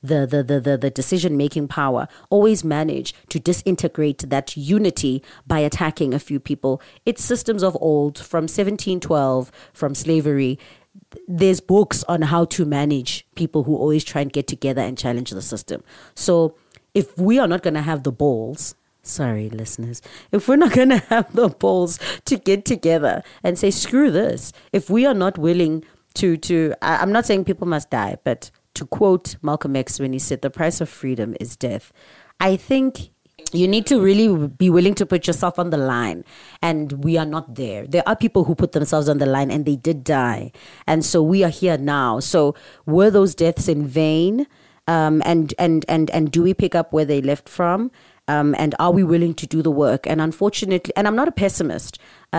the decision-making power, always manage to disintegrate that unity by attacking a few people. It's systems of old, from 1712, from slavery. There's books on how to manage people who always try and get together and challenge the system. So if we are not going to have the balls... Sorry, listeners. If we're not going to have the balls to get together and say, screw this, if we are not willing to I'm not saying people must die, but to quote Malcolm X when he said, the price of freedom is death. I think you need to really be willing to put yourself on the line. And we are not there. There are people who put themselves on the line and they did die. And so we are here now. So were those deaths in vain? And do we pick up where they left from? And are we willing to do the work? And unfortunately, and I'm not a pessimist.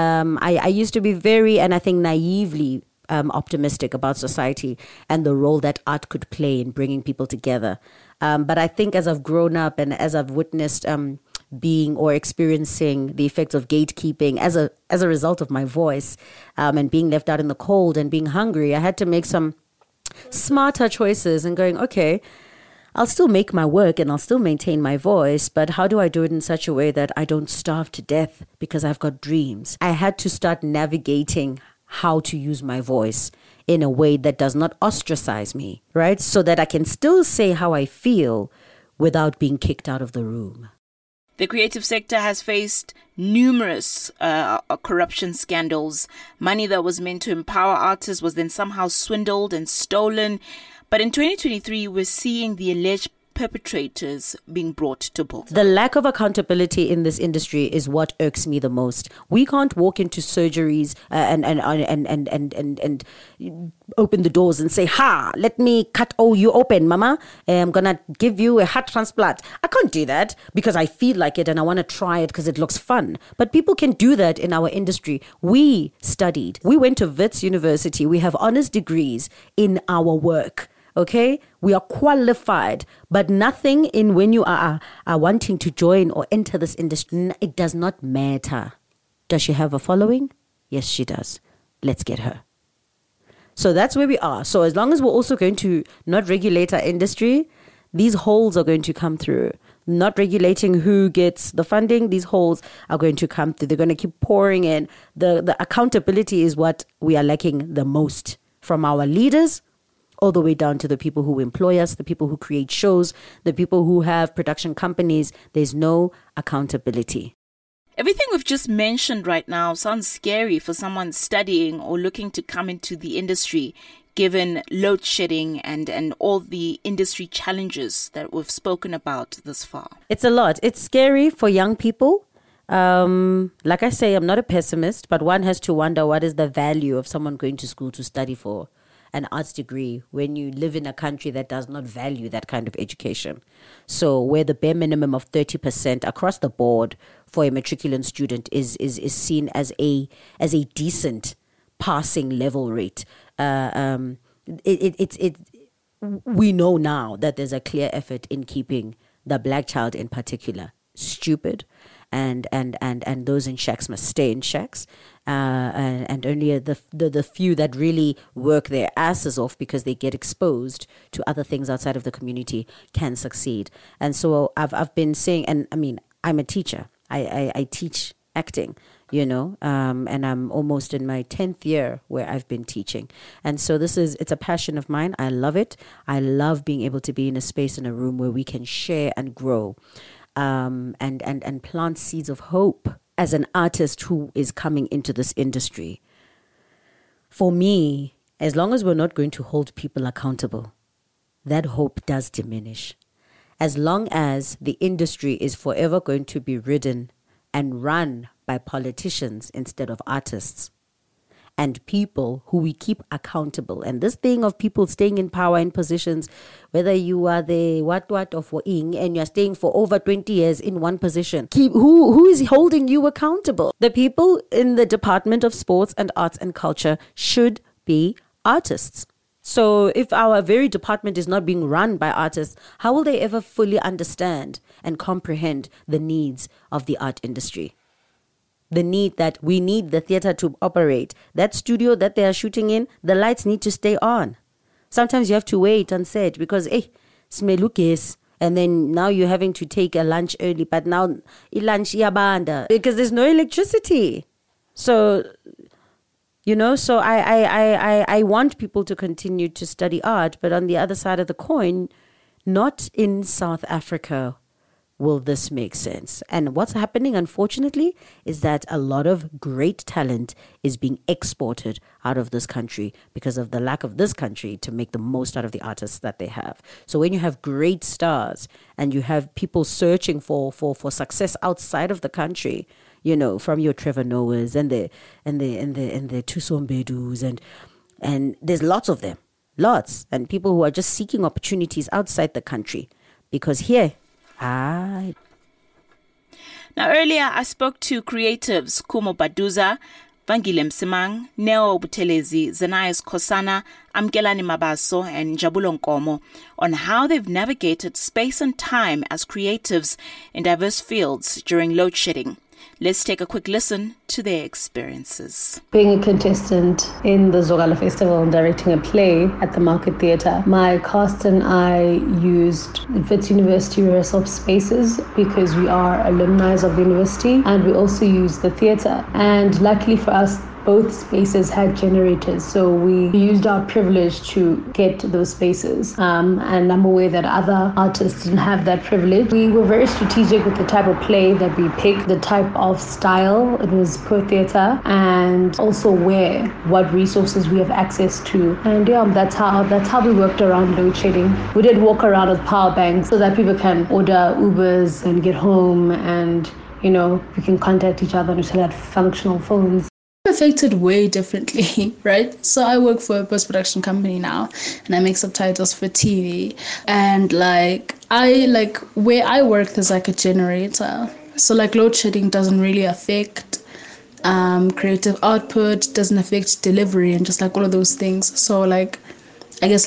I used to be very, and I think naively, optimistic about society and the role that art could play in bringing people together. But I think as I've grown up and as I've witnessed being or experiencing the effects of gatekeeping as a result of my voice, and being left out in the cold and being hungry, I had to make some smarter choices and going, okay, I'll still make my work and I'll still maintain my voice, but how do I do it in such a way that I don't starve to death because I've got dreams? I had to start navigating how to use my voice in a way that does not ostracize me, right? So that I can still say how I feel without being kicked out of the room. The creative sector has faced numerous corruption scandals. Money that was meant to empower artists was then somehow swindled and stolen. But in 2023, we're seeing the alleged perpetrators being brought to book. The lack of accountability in this industry is what irks me the most. We can't walk into surgeries and open the doors and say, "Ha, let me cut you open, mama. I'm gonna give you a heart transplant." I can't do that because I feel like it and I want to try it because it looks fun. But people can do that in our industry. We studied. We went to Wits University. We have honors degrees in our work. Okay, we are qualified, but nothing in when you are wanting to join or enter this industry, it does not matter. Does she have a following? Yes, she does. Let's get her. So that's where we are. So as long as we're also going to not regulate our industry, these holes are going to come through. Not regulating who gets the funding, these holes are going to come through. They're going to keep pouring in. The accountability is what we are lacking the most from our leaders, all the way down to the people who employ us, the people who create shows, the people who have production companies. There's no accountability. Everything we've just mentioned right now sounds scary for someone studying or looking to come into the industry, given load shedding and all the industry challenges that we've spoken about this far. It's a lot. It's scary for young people. Like I say, I'm not a pessimist, but one has to wonder what is the value of someone going to school to study for an arts degree when you live in a country that does not value that kind of education. So where the bare minimum of 30% across the board for a matriculant student is seen as a decent passing level rate. We know now that there's a clear effort in keeping the black child in particular stupid, and those in shacks must stay in shacks, and only the few that really work their asses off because they get exposed to other things outside of the community can succeed. And so I've been saying, and I mean, I'm a teacher. I teach acting, and I'm almost in my 10th year where I've been teaching. And so it's a passion of mine. I love it. I love being able to be in a space, in a room where we can share and grow, and plant seeds of hope as an artist who is coming into this industry. For me, as long as we're not going to hold people accountable, that hope does diminish. As long as the industry is forever going to be ridden and run by politicians instead of artists and people who we keep accountable. And this thing of people staying in power in positions, whether you are the what of Ing and you're staying for over 20 years in one position, who is holding you accountable? The people in the Department of Sports and Arts and Culture should be artists. So if our very department is not being run by artists, how will they ever fully understand and comprehend the needs of the art industry? The need that we need the theater to operate. That studio that they are shooting in, the lights need to stay on. Sometimes you have to wait on set because, smelukes, and then now you're having to take a lunch early, but now lunch yabanda because there's no electricity. So, so I want people to continue to study art, but on the other side of the coin, not in South Africa will this make sense. And what's happening, unfortunately, is that a lot of great talent is being exported out of this country because of the lack of this country to make the most out of the artists that they have. So when you have great stars and you have people searching for success outside of the country, from your Trevor Noahs and the Thuso Mbedus and there's lots of them, and people who are just seeking opportunities outside the country because here. Now, earlier I spoke to creatives Kumo Baduza, Vangile Msimang, Neo Buthelezi, Zenayas Kosana, Amkelani Mabaso, and Jabulo Nkomo on how they've navigated space and time as creatives in diverse fields during load shedding. Let's take a quick listen to their experiences. Being a contestant in the Zogala Festival and directing a play at the Market Theatre, my cast and I used Wits University rehearsal spaces because we are alumni of the university, and we also use the theatre. And luckily for us, both spaces had generators, so we used our privilege to get those spaces. And I'm aware that other artists didn't have that privilege. We were very strategic with the type of play that we picked, the type of style. It was poor theatre, and also what resources we have access to. And that's how we worked around load shedding. We did walk around with power banks so that people can order Ubers and get home, and we can contact each other and still had functional phones. Affected way differently, right? So I work for a post-production company now, and I make subtitles for TV. And where I work, there's a generator. So load shedding doesn't really affect creative output, doesn't affect delivery, and just all of those things. So I guess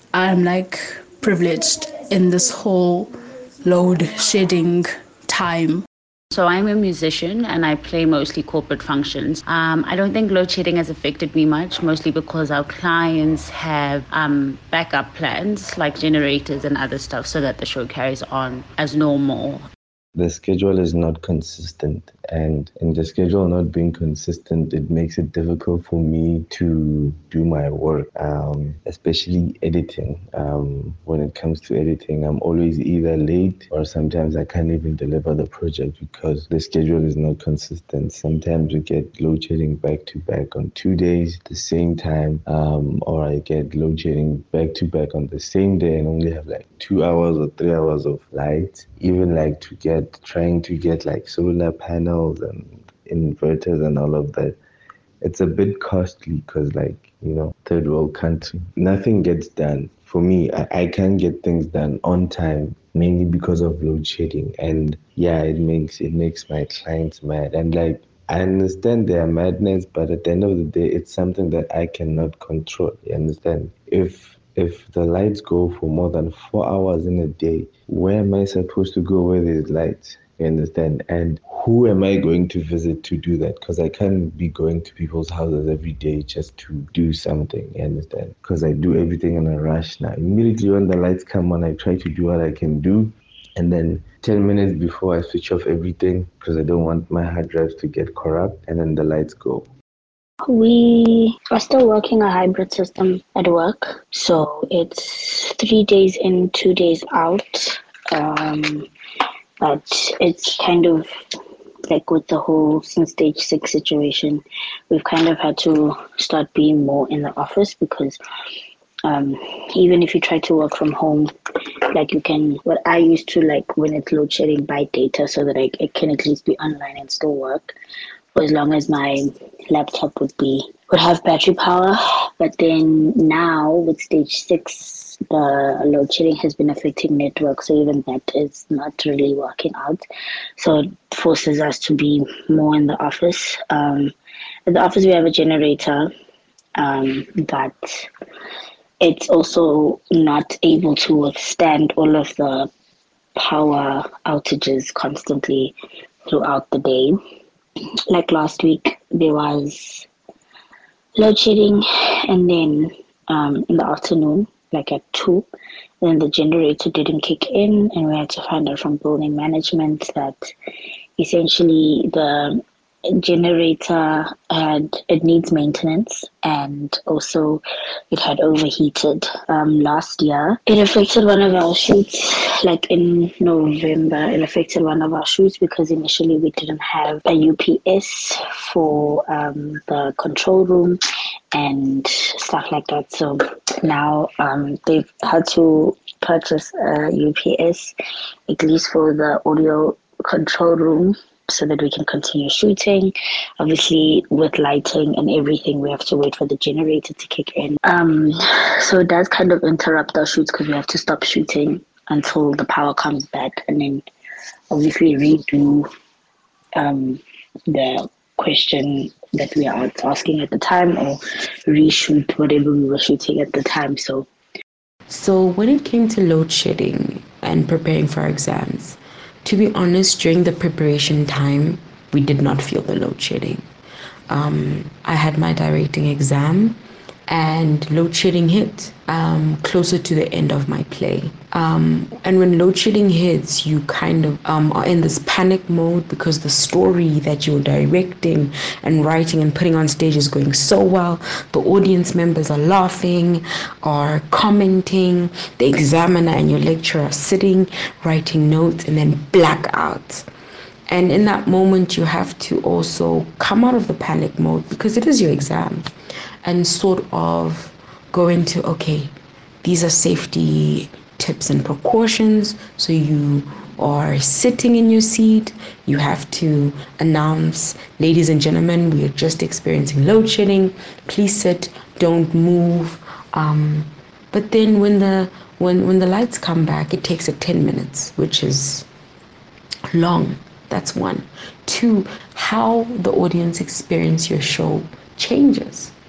I'm like privileged in this whole load shedding time. So I'm a musician and I play mostly corporate functions. I don't think load shedding has affected me much, mostly because our clients have backup plans like generators and other stuff so that the show carries on as normal. The schedule is not consistent, and in the schedule not being consistent, it makes it difficult for me to do my work, especially editing. When it comes to editing, I'm always either late or sometimes I can't even deliver the project because the schedule is not consistent. Sometimes we get load shedding back to back on 2 days at the same time, or I get load shedding back to back on the same day and only have like 2 hours or 3 hours of light. Even like trying to get like solar panels and inverters and all of that, it's a bit costly because like, third world country, nothing gets done. For me, I can't get things done on time, mainly because of load shedding. And yeah, it makes my clients mad. And like, I understand their madness, but at the end of the day, it's something that I cannot control. You understand? If the lights go for more than 4 hours in a day, where am I supposed to go where there's lights? You understand? And who am I going to visit to do that? Because I can't be going to people's houses every day just to do something. You understand? Because I do everything in a rush now. Immediately when the lights come on, I try to do what I can do. And then 10 minutes before I switch off everything because I don't want my hard drives to get corrupt, and then the lights go. We are still working a hybrid system at work, so it's 3 days in, 2 days out. But it's kind of like with the whole since stage 6 situation, we've kind of had to start being more in the office because even if you try to work from home, like what I used to like when it's load shedding, buy data so that I can at least be online and still work for as long as my laptop would have battery power. But then now with stage 6, the load shedding has been affecting network, so even that is not really working out. So it forces us to be more in the office. At the office we have a generator, but it's also not able to withstand all of the power outages constantly throughout the day. Like last week, there was load shedding, and then in the afternoon, like at 2, then the generator didn't kick in, and we had to find out from building management that essentially the generator it needs maintenance, and also it had overheated last year. It affected one of our shoots, like in November. It affected one of our shoots because initially we didn't have a UPS for the control room and stuff like that. So now they've had to purchase a UPS, at least for the audio control room, so that we can continue shooting. Obviously, with lighting and everything, we have to wait for the generator to kick in. So it does kind of interrupt our shoots because we have to stop shooting until the power comes back, and then obviously redo the question that we are asking at the time, or reshoot whatever we were shooting at the time. So when it came to load shedding and preparing for our exams, to be honest, during the preparation time, we did not feel the load shedding. I had my directing exam and load shedding hit closer to the end of my play. And when load shedding hits, you kind of are in this panic mode because the story that you're directing and writing and putting on stage is going so well. The audience members are laughing or commenting. The examiner and your lecturer are sitting, writing notes, and then black out. And in that moment, you have to also come out of the panic mode because it is your exam, and sort of go into, okay, these are safety tips and precautions. So you are sitting in your seat. You have to announce, ladies and gentlemen, we are just experiencing load shedding. Please sit, don't move. But then when the lights come back, it takes 10 minutes, which is long. That's 1. 2, how the audience experience your show changes.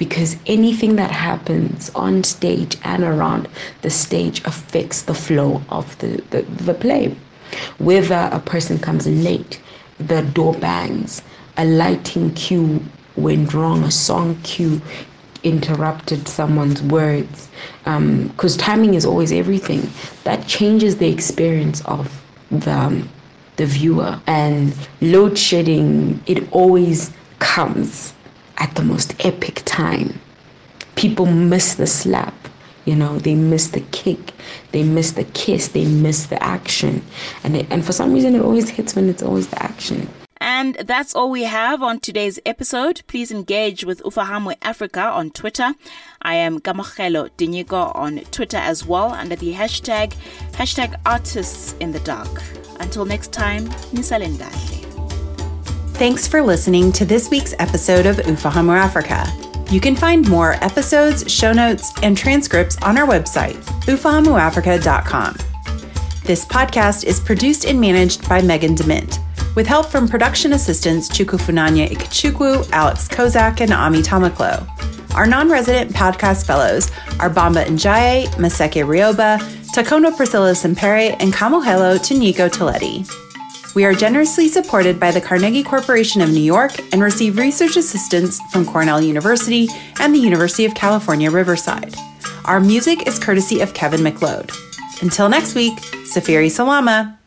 because anything that happens on stage and around the stage affects the flow of the play. Whether a person comes late, the door bangs, a lighting cue went wrong, a song cue interrupted someone's words, because timing is always everything. That changes the experience of the viewer. And load shedding, it always comes at the most epic time. People miss the slap, they miss the kick, they miss the kiss, they miss the action, and for some reason it always hits when it's always the action. And that's all we have on today's episode. Please engage with Ufahamwe Africa on Twitter. I am Kamohelo Dinyiko on Twitter as well under the hashtag Artists in the Dark. Until next time, Nisalendahle. Thanks for listening to this week's episode of Ufahamwe Africa. You can find more episodes, show notes, and transcripts on our website, ufahamweafrica.com. This podcast is produced and managed by Megan DeMint, with help from production assistants Chukwufunanya Ikechukwu, Alex Kozak, and Ami Tamaklo. Our non-resident podcast fellows are Bamba Njaye, Maseke Rioba, Takono Priscilla Sempere, and Kamohelo Dinyiko Teledi. We are generously supported by the Carnegie Corporation of New York and receive research assistance from Cornell University and the University of California, Riverside. Our music is courtesy of Kevin McLeod. Until next week, Safiri Salama.